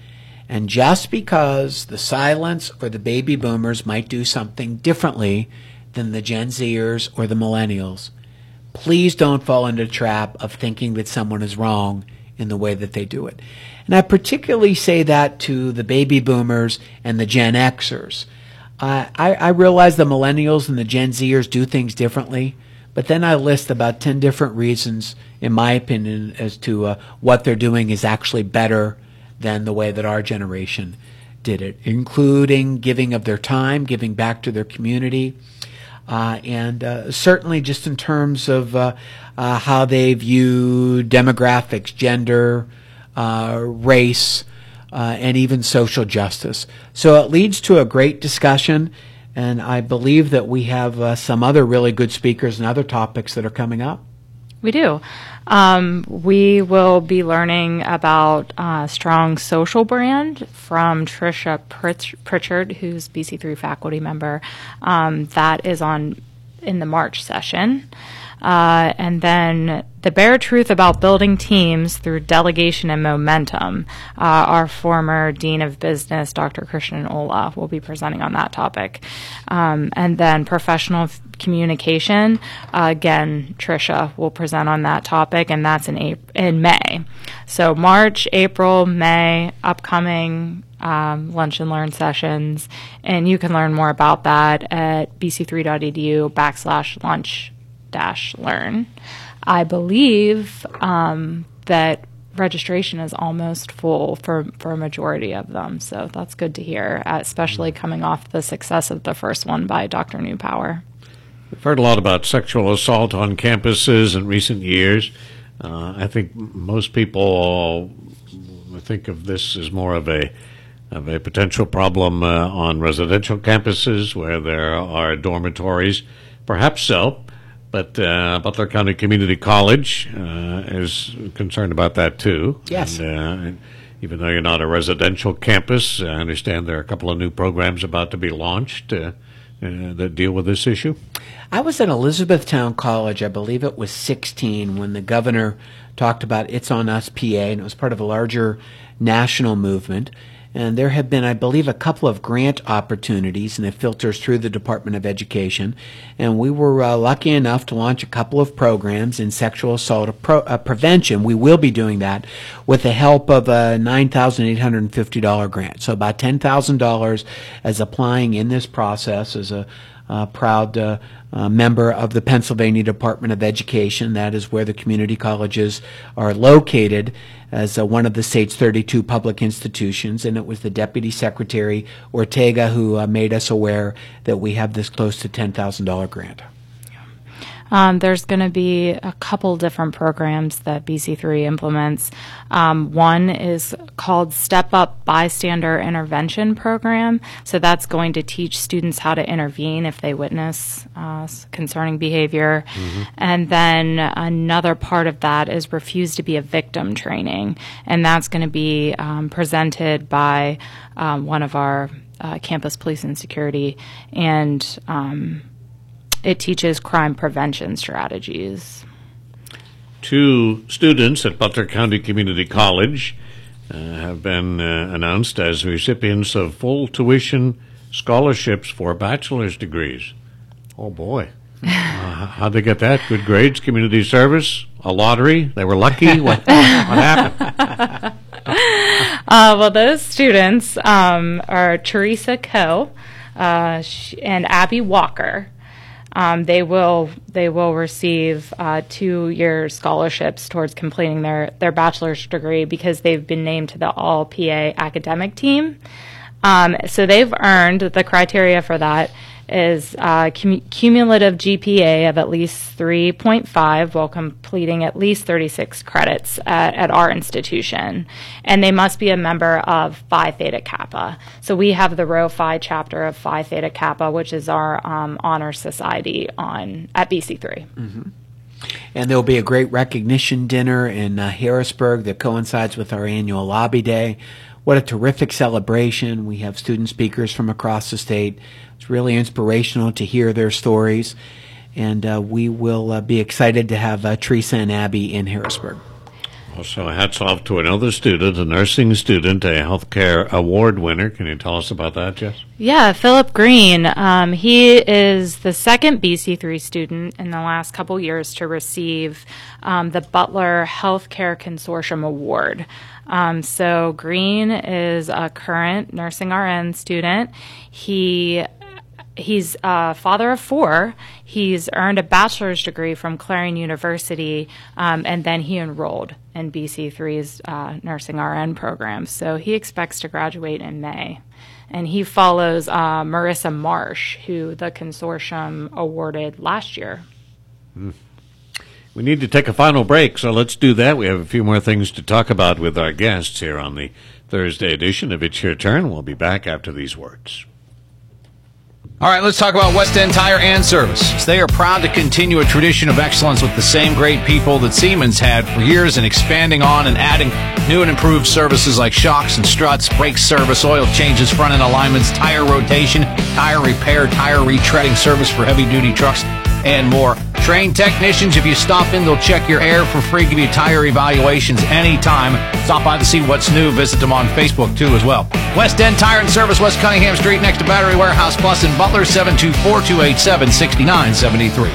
And just because the silents or the baby boomers might do something differently than the Gen Zers or the millennials, please don't fall into the trap of thinking that someone is wrong in the way that they do it. And I particularly say that to the baby boomers and the Gen Xers. Uh, I, I realize the millennials and the Gen Zers do things differently, but then I list about ten different reasons, in my opinion, as to uh, what they're doing is actually better than the way that our generation did it, including giving of their time, giving back to their community, uh, and uh, certainly just in terms of uh, uh, how they view demographics, gender, uh, race, uh, and even social justice. So it leads to a great discussion, and I believe that we have uh, some other really good speakers and other topics that are coming up. We do. Um, we will be learning about uh, strong social brand from Tricia Pritch- Pritchard, who's B C three faculty member. Um, that is on in the March session. Uh, and then the bare truth about building teams through delegation and momentum. Uh, our former Dean of Business, Doctor Christian Ola, will be presenting on that topic. Um, and then professional f- communication. Uh, again, Tricia will present on that topic, and that's in April, in May. So March, April, May, upcoming um, Lunch and Learn sessions. And you can learn more about that at b c three dot e d u backslash lunch dash learn. I believe um, that registration is almost full for, for a majority of them, so that's good to hear, especially coming off the success of the first one by Doctor Newpower. We've heard a lot about sexual assault on campuses in recent years. Uh, I think most people I think of this as more of a of a potential problem uh, on residential campuses where there are dormitories. Perhaps so, but uh, Butler County Community College uh, is concerned about that too. Yes. And, uh, and even though you're not a residential campus, I understand there are a couple of new programs about to be launched uh, uh, that deal with this issue. I was at Elizabethtown College, I believe it was sixteen, when the governor talked about It's On Us P A, and it was part of a larger national movement. And there have been, I believe, a couple of grant opportunities, and it filters through the Department of Education. And we were uh, lucky enough to launch a couple of programs in sexual assault pro- uh, prevention. We will be doing that with the help of a nine thousand eight hundred fifty dollars grant. So about ten thousand dollars as applying in this process as a uh, proud uh, uh, member of the Pennsylvania Department of Education. That is where the community colleges are located, as uh, one of the state's thirty-two public institutions, and it was the Deputy Secretary Ortega who uh, made us aware that we have this close to ten thousand dollars grant. Um, there's going to be a couple different programs that B C three implements. Um, one is called Step Up Bystander Intervention Program. So that's going to teach students how to intervene if they witness uh, concerning behavior. Mm-hmm. And then another part of that is Refuse to be a Victim training. And that's going to be um, presented by um, one of our uh, campus police and security. And um, it teaches crime prevention strategies. Two students at Butler County Community College uh, have been uh, announced as recipients of full tuition scholarships for bachelor's degrees. Oh, boy. Uh, how'd they get that? Good grades, community service, a lottery? They were lucky? What, what happened? Uh, well, those students um, are Teresa Coe uh, sh- and Abby Walker. Um, they will they will receive uh, two-year scholarships towards completing their, their bachelor's degree because they've been named to the All P A academic team. Um, so they've earned, the criteria for that is uh, cum- cumulative G P A of at least three point five while completing at least thirty-six credits at, at our institution. And they must be a member of Phi Theta Kappa. So we have the Rho Phi chapter of Phi Theta Kappa, which is our um, honor society on at B C three. Mm-hmm. And there will be a great recognition dinner in uh, Harrisburg that coincides with our annual lobby day. What a terrific celebration. We have student speakers from across the state. It's really inspirational to hear their stories. And uh, we will uh, be excited to have uh, Teresa and Abby in Harrisburg. Also, hats off to another student, a nursing student, a healthcare award winner. Can you tell us about that, Jess? Yeah, Philip Green. Um, he is the second B C three student in the last couple years to receive um, the Butler Healthcare Consortium Award. Um, so Green is a current nursing R N student. He He's a father of four. He's earned a bachelor's degree from Clarion University, um, and then he enrolled in B C three's uh, nursing R N program. So he expects to graduate in May. And he follows uh, Marissa Marsh, who the consortium awarded last year. Mm. We need to take a final break, so let's do that. We have a few more things to talk about with our guests here on the Thursday edition of It's Your Turn. We'll be back after these words. All right, let's talk about West End Tire and Service. They are proud to continue a tradition of excellence with the same great people that Siemens had for years and expanding on and adding new and improved services like shocks and struts, brake service, oil changes, front-end alignments, tire rotation, tire repair, tire retreading service for heavy-duty trucks, and more. Trained technicians, if you stop in, they'll check your air for free, give you tire evaluations anytime. Stop by to see what's new. Visit them on Facebook, too, as well. West End Tire and Service, West Cunningham Street, next to Battery Warehouse Plus in Butler, seven two four, two eight seven, six nine seven three.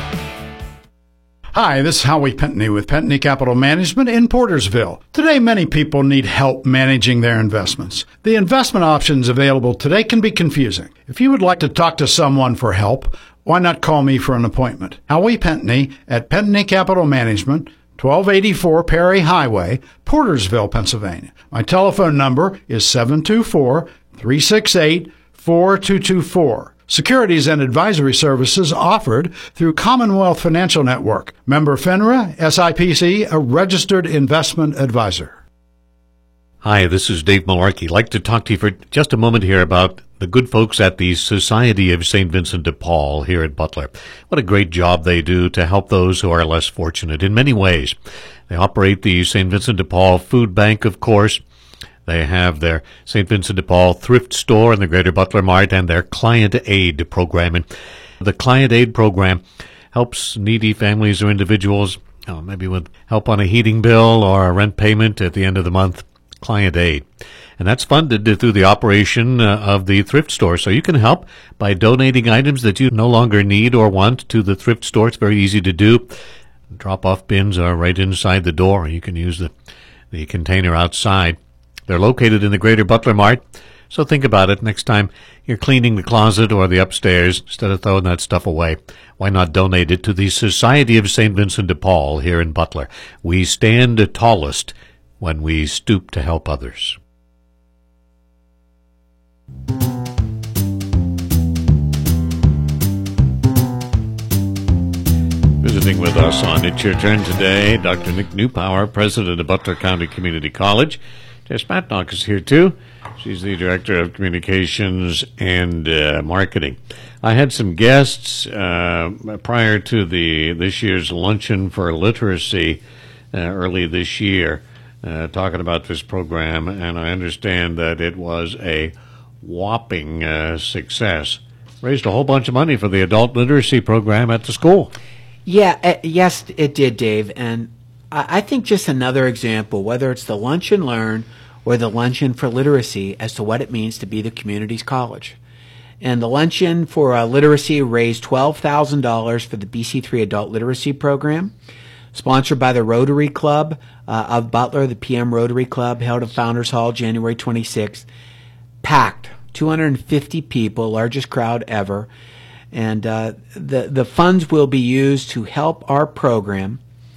Hi, this is Howie Pentney with Pentney Capital Management in Portersville. Today, many people need help managing their investments. The investment options available today can be confusing. If you would like to talk to someone for help, why not call me for an appointment? Howie Pentney at Pentney Capital Management, twelve eighty-four Perry Highway, Portersville, Pennsylvania. My telephone number is seven two four, three six eight, four two two four. Securities and advisory services offered through Commonwealth Financial Network. Member FINRA, S I P C, a registered investment advisor. Hi, this is Dave Malarkey. I'd like to talk to you for just a moment here about the good folks at the Society of Saint Vincent de Paul here at Butler. What a great job they do to help those who are less fortunate in many ways. They operate the Saint Vincent de Paul Food Bank, of course. They have their Saint Vincent de Paul thrift store in the Greater Butler Mart and their Client Aid program. And the Client Aid program helps needy families or individuals, oh, maybe with help on a heating bill or a rent payment at the end of the month. Client Aid. And that's funded through the operation uh, of the thrift store. So you can help by donating items that you no longer need or want to the thrift store. It's very easy to do. Drop-off bins are right inside the door. You can use the, the container outside. They're located in the Greater Butler Mart. So think about it next time you're cleaning the closet or the upstairs. Instead of throwing that stuff away, why not donate it to the Society of Saint Vincent de Paul here in Butler? We stand tallest when we stoop to help others. Visiting with us on It's Your Turn today, Doctor Nick Newpower, President of Butler County Community College. Jess Matnock is here too. She's the Director of Communications and uh, Marketing. I had some guests uh, prior to the this year's Luncheon for Literacy uh, early this year. Uh, talking about this program, and I understand that it was a whopping uh, success. Raised a whole bunch of money for the adult literacy program at the school. Yeah, uh, yes, it did, Dave. And I, I think just another example, whether it's the Lunch and Learn or the Luncheon for Literacy, as to what it means to be the community's college. And the Luncheon for uh, Literacy raised twelve thousand dollars for the B C three Adult Literacy Program. Sponsored by the Rotary Club uh, of Butler, the P M Rotary Club, held at Founders Hall January twenty-sixth. Packed, two hundred fifty people, largest crowd ever. And uh, the, the funds will be used to help our program,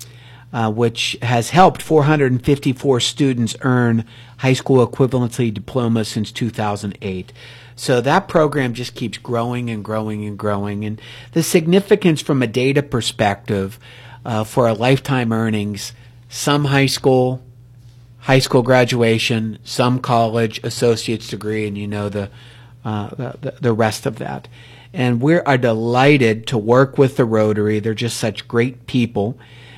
uh, which has helped four hundred fifty-four students earn high school equivalency diplomas since two thousand eight. So that program just keeps growing and growing and growing. And the significance from a data perspective, Uh, for our lifetime earnings, some high school, high school graduation, some college, associate's degree, and you know the, uh, the the rest of that. And we are delighted to work with the Rotary. They're just such great people.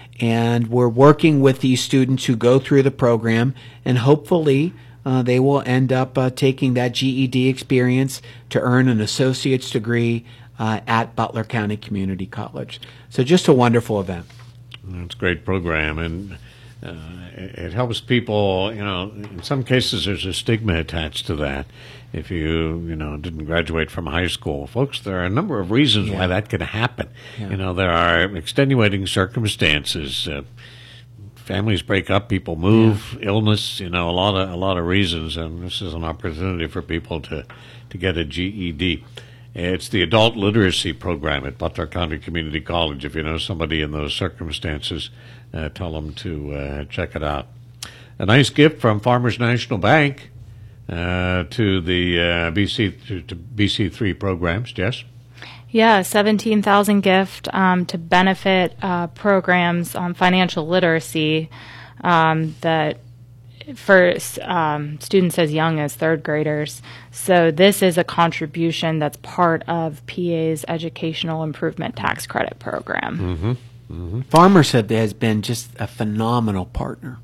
And we're working with these students who go through the program, and hopefully uh, they will end up uh, taking that G E D experience to earn an associate's degree uh, at Butler County Community College. So just a wonderful event. It's a great program, and uh, it, it helps people. You know, in some cases there's a stigma attached to that. If you, you know, didn't graduate from high school, folks, there are a number of reasons Yeah. why that could happen. Yeah. You know, there are extenuating circumstances. Uh, families break up, people move, yeah. illness. You know, a lot of a lot of reasons, and this is an opportunity for people to to get a G E D. It's the Adult Literacy Program at Butler County Community College. If you know somebody in those circumstances, uh, tell them to uh, check it out. A nice gift from Farmers National Bank uh, to the uh, B C to, to B C three programs. Jess? Yeah, seventeen thousand gift um, to benefit uh, programs on financial literacy um, that for um, students as young as third graders. So this is a contribution that's part of P A's Educational Improvement Tax Credit Program. Mm-hmm. Mm-hmm. Farmers have, has been just a phenomenal partner.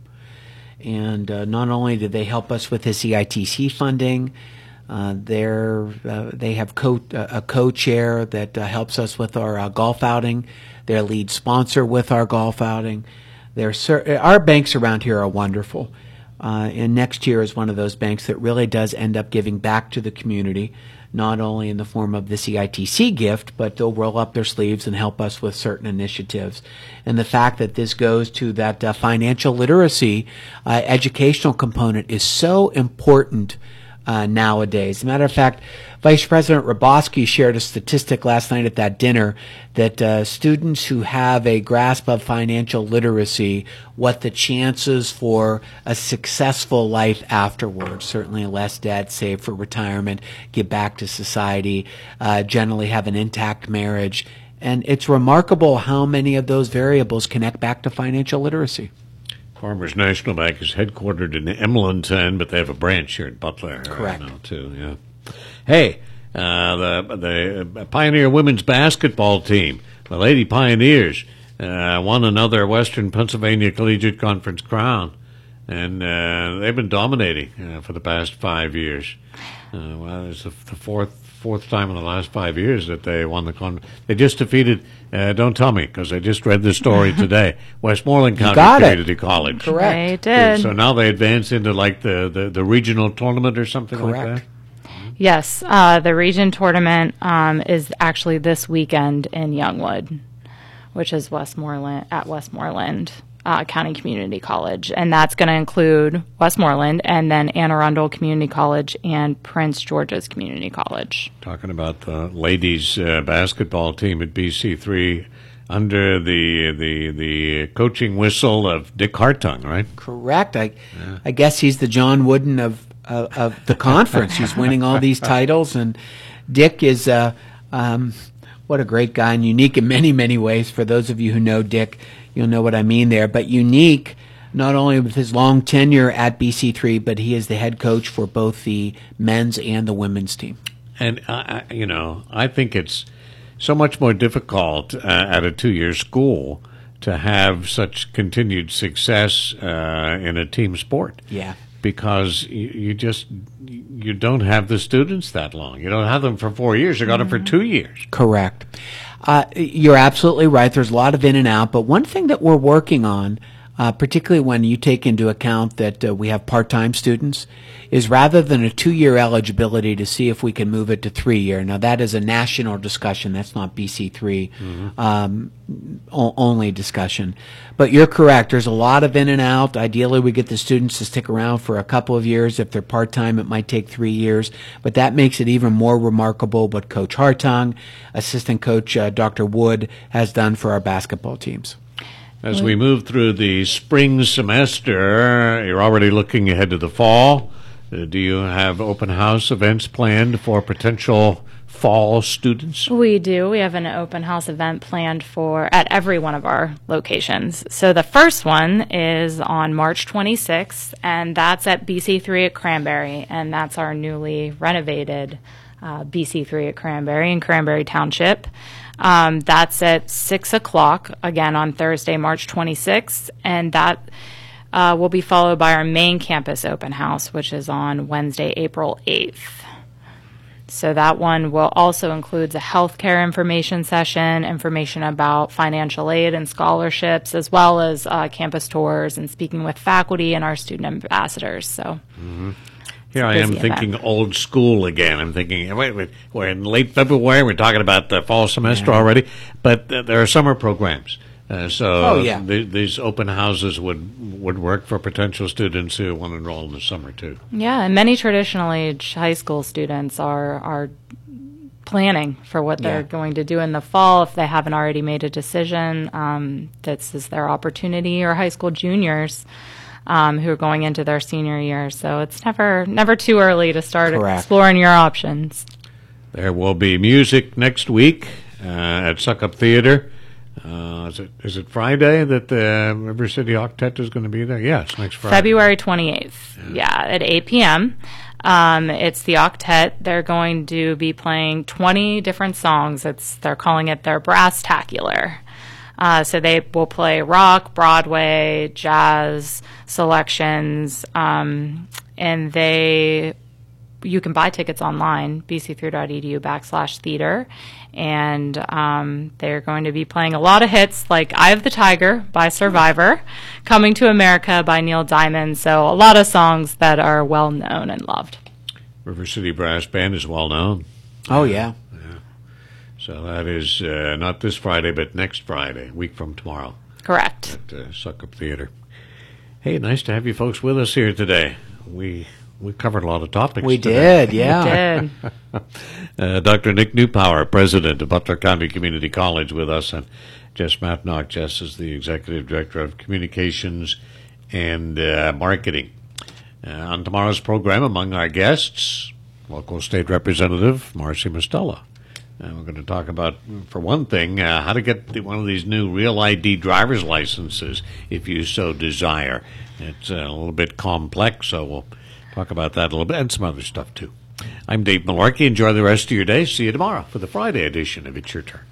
And uh, not only do they help us with this E I T C funding, uh, they're, uh, they have co- uh, a co-chair that uh, helps us with our uh, golf outing. They're lead sponsor with our golf outing. They're sur- our banks around here are wonderful. Uh, and Next Year is one of those banks that really does end up giving back to the community, not only in the form of this E I T C gift, but they'll roll up their sleeves and help us with certain initiatives. And the fact that this goes to that uh, financial literacy uh, educational component is so important uh, nowadays. As a matter of fact, Vice President Roboski shared a statistic last night at that dinner that uh, students who have a grasp of financial literacy, what the chances for a successful life afterwards, certainly less debt, save for retirement, give back to society, uh, generally have an intact marriage. And it's remarkable how many of those variables connect back to financial literacy. Farmers National Bank is headquartered in Emlenton, but they have a branch here in Butler. Correct. Now, too, yeah. Hey, uh, the the Pioneer women's basketball team, the Lady Pioneers, uh, won another Western Pennsylvania Collegiate Conference crown, and uh, they've been dominating uh, for the past five years. Uh, well, it's the, the fourth fourth time in the last five years that they won the con. They just defeated. Uh, don't tell me, because I just read the story today. Westmoreland County Community College. Correct. They did. So now they advance into like the, the, the regional tournament or something Correct. like that. Yes, uh, the region tournament um, is actually this weekend in Youngwood, which is Westmoreland at Westmoreland uh, County Community College, and that's going to include Westmoreland and then Anne Arundel Community College and Prince George's Community College. Talking about the ladies uh, basketball team at B C three under the the the coaching whistle of Dick Hartung, right? Correct. I, I guess he's the John Wooden of uh, of the conference. He's winning all these titles, and Dick is uh, um, what a great guy and unique in many many ways. For those of you who know Dick, you'll know what I mean there. But unique not only with his long tenure at B C three, but he is the head coach for both the men's and the women's team. And uh, you know, I think it's so much more difficult uh, at a two-year school to have such continued success uh, in a team sport. Yeah. Because you, you just you don't have the students that long. You don't have them for four years. You got them for two years. Correct. Uh, you're absolutely right. There's a lot of in and out. But one thing that we're working on, uh, particularly when you take into account that uh, we have part-time students, is rather than a two-year eligibility to see if we can move it to three-year. Now, that is a national discussion. That's not B C three Mm-hmm. um, o- only discussion. But you're correct. There's a lot of in and out. Ideally, we get the students to stick around for a couple of years. If they're part-time, it might take three years. But that makes it even more remarkable what Coach Hartung, assistant coach uh, Doctor Wood, has done for our basketball teams. As we move through the spring semester, you're already looking ahead to the fall. Uh, do you have open house events planned for potential fall students? We do. We have an open house event planned for at every one of our locations. So the first one is on March twenty-sixth, and that's at B C three at Cranberry, and that's our newly renovated uh, B C three at Cranberry in Cranberry Township. Um, that's at six o'clock, again on Thursday, March twenty-sixth, and that uh, will be followed by our main campus open house, which is on Wednesday, April eighth. So that one will also includes a healthcare information session, information about financial aid and scholarships, as well as uh, campus tours and speaking with faculty and our student ambassadors. So. Mm-hmm. Here I am busy thinking event. old school again. I'm thinking, wait, wait, we're in late February. We're talking about the fall semester Yeah. already, but uh, there are summer programs. Uh, so Oh, yeah. th- these open houses would would work for potential students who want to enroll in the summer too. Yeah, and many traditional age high school students are are planning for what they're Yeah. going to do in the fall if they haven't already made a decision. Um, this is their opportunity, or high school juniors um, who are going into their senior year. So it's never never too early to start Correct. exploring your options. There will be music next week uh, at Suckup Theater. Uh, is it is it Friday that the River City Octet is going to be there? Yes, next Friday. February twenty-eighth, yeah, at eight p.m. Um, it's the Octet. They're going to be playing twenty different songs. It's they're calling it their Brass-tacular. Uh, so they will play rock, Broadway, jazz selections, um, and they you can buy tickets online, b c three dot e d u backslash theater, and um, they're going to be playing a lot of hits like Eye of the Tiger by Survivor, Coming to America by Neil Diamond, so a lot of songs that are well known and loved. River City Brass Band is well known. Oh, yeah. So that is uh, not this Friday, but next Friday, a week from tomorrow. Correct. At uh, Suckup Theater. Hey, nice to have you folks with us here today. We we covered a lot of topics We today. did, yeah. Did. uh, Doctor Nick Newpower, president of Butler County Community College, with us, and Jess Matnock. Jess is the executive director of communications and uh, marketing. Uh, on tomorrow's program, among our guests, local state representative Marcy Mastella. Uh, we're going to talk about, for one thing, uh, how to get the, one of these new Real I D driver's licenses if you so desire. It's uh, a little bit complex, so we'll talk about that a little bit and some other stuff, too. I'm Dave Malarkey. Enjoy the rest of your day. See you tomorrow for the Friday edition of It's Your Turn.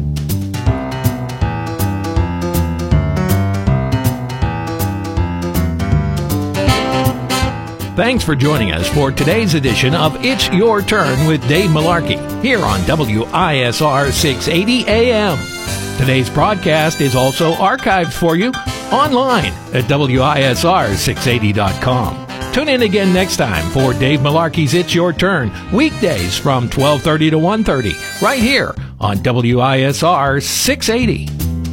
Thanks for joining us for today's edition of It's Your Turn with Dave Malarkey here on W I S R six eighty A M. Today's broadcast is also archived for you online at W I S R six eighty dot com. Tune in again next time for Dave Malarkey's It's Your Turn, weekdays from twelve thirty to one thirty, right here on W I S R six eighty.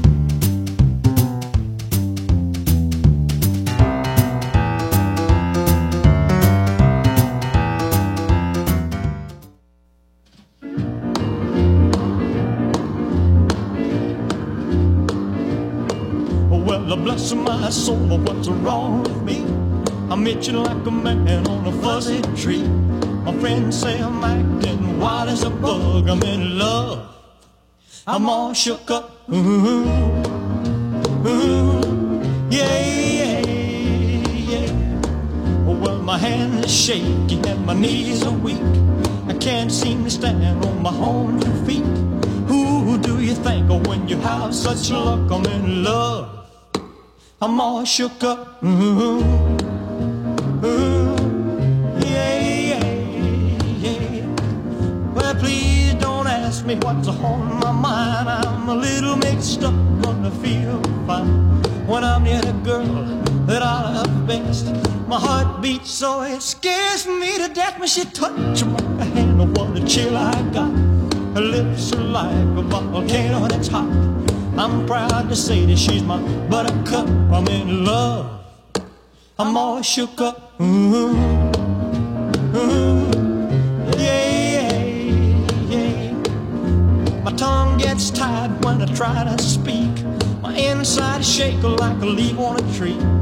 Bless my soul, what's wrong with me? I'm itching like a man on a fuzzy tree. My friends say I'm acting wild as a bug. I'm in love, I'm all shook up. Ooh, ooh, yeah, yeah, yeah. Well, my hand is shaky and my knees are weak. I can't seem to stand on my own two feet. Who do you think of when you have such luck? I'm in love, I'm all shook up. Ooh, ooh, yeah, yeah, yeah. Well, please don't ask me what's on my mind. I'm a little mixed up, gonna feel fine when I'm near the girl that I love best. My heart beats so it scares me to death when she touches my hand. Oh, what a chill I got. Her lips are like a volcano that's hot. I'm proud to say that she's my buttercup. I'm in love, I'm all shook up. Ooh, ooh, yeah, yeah. My tongue gets tied when I try to speak. My inside is shaking like a leaf on a tree.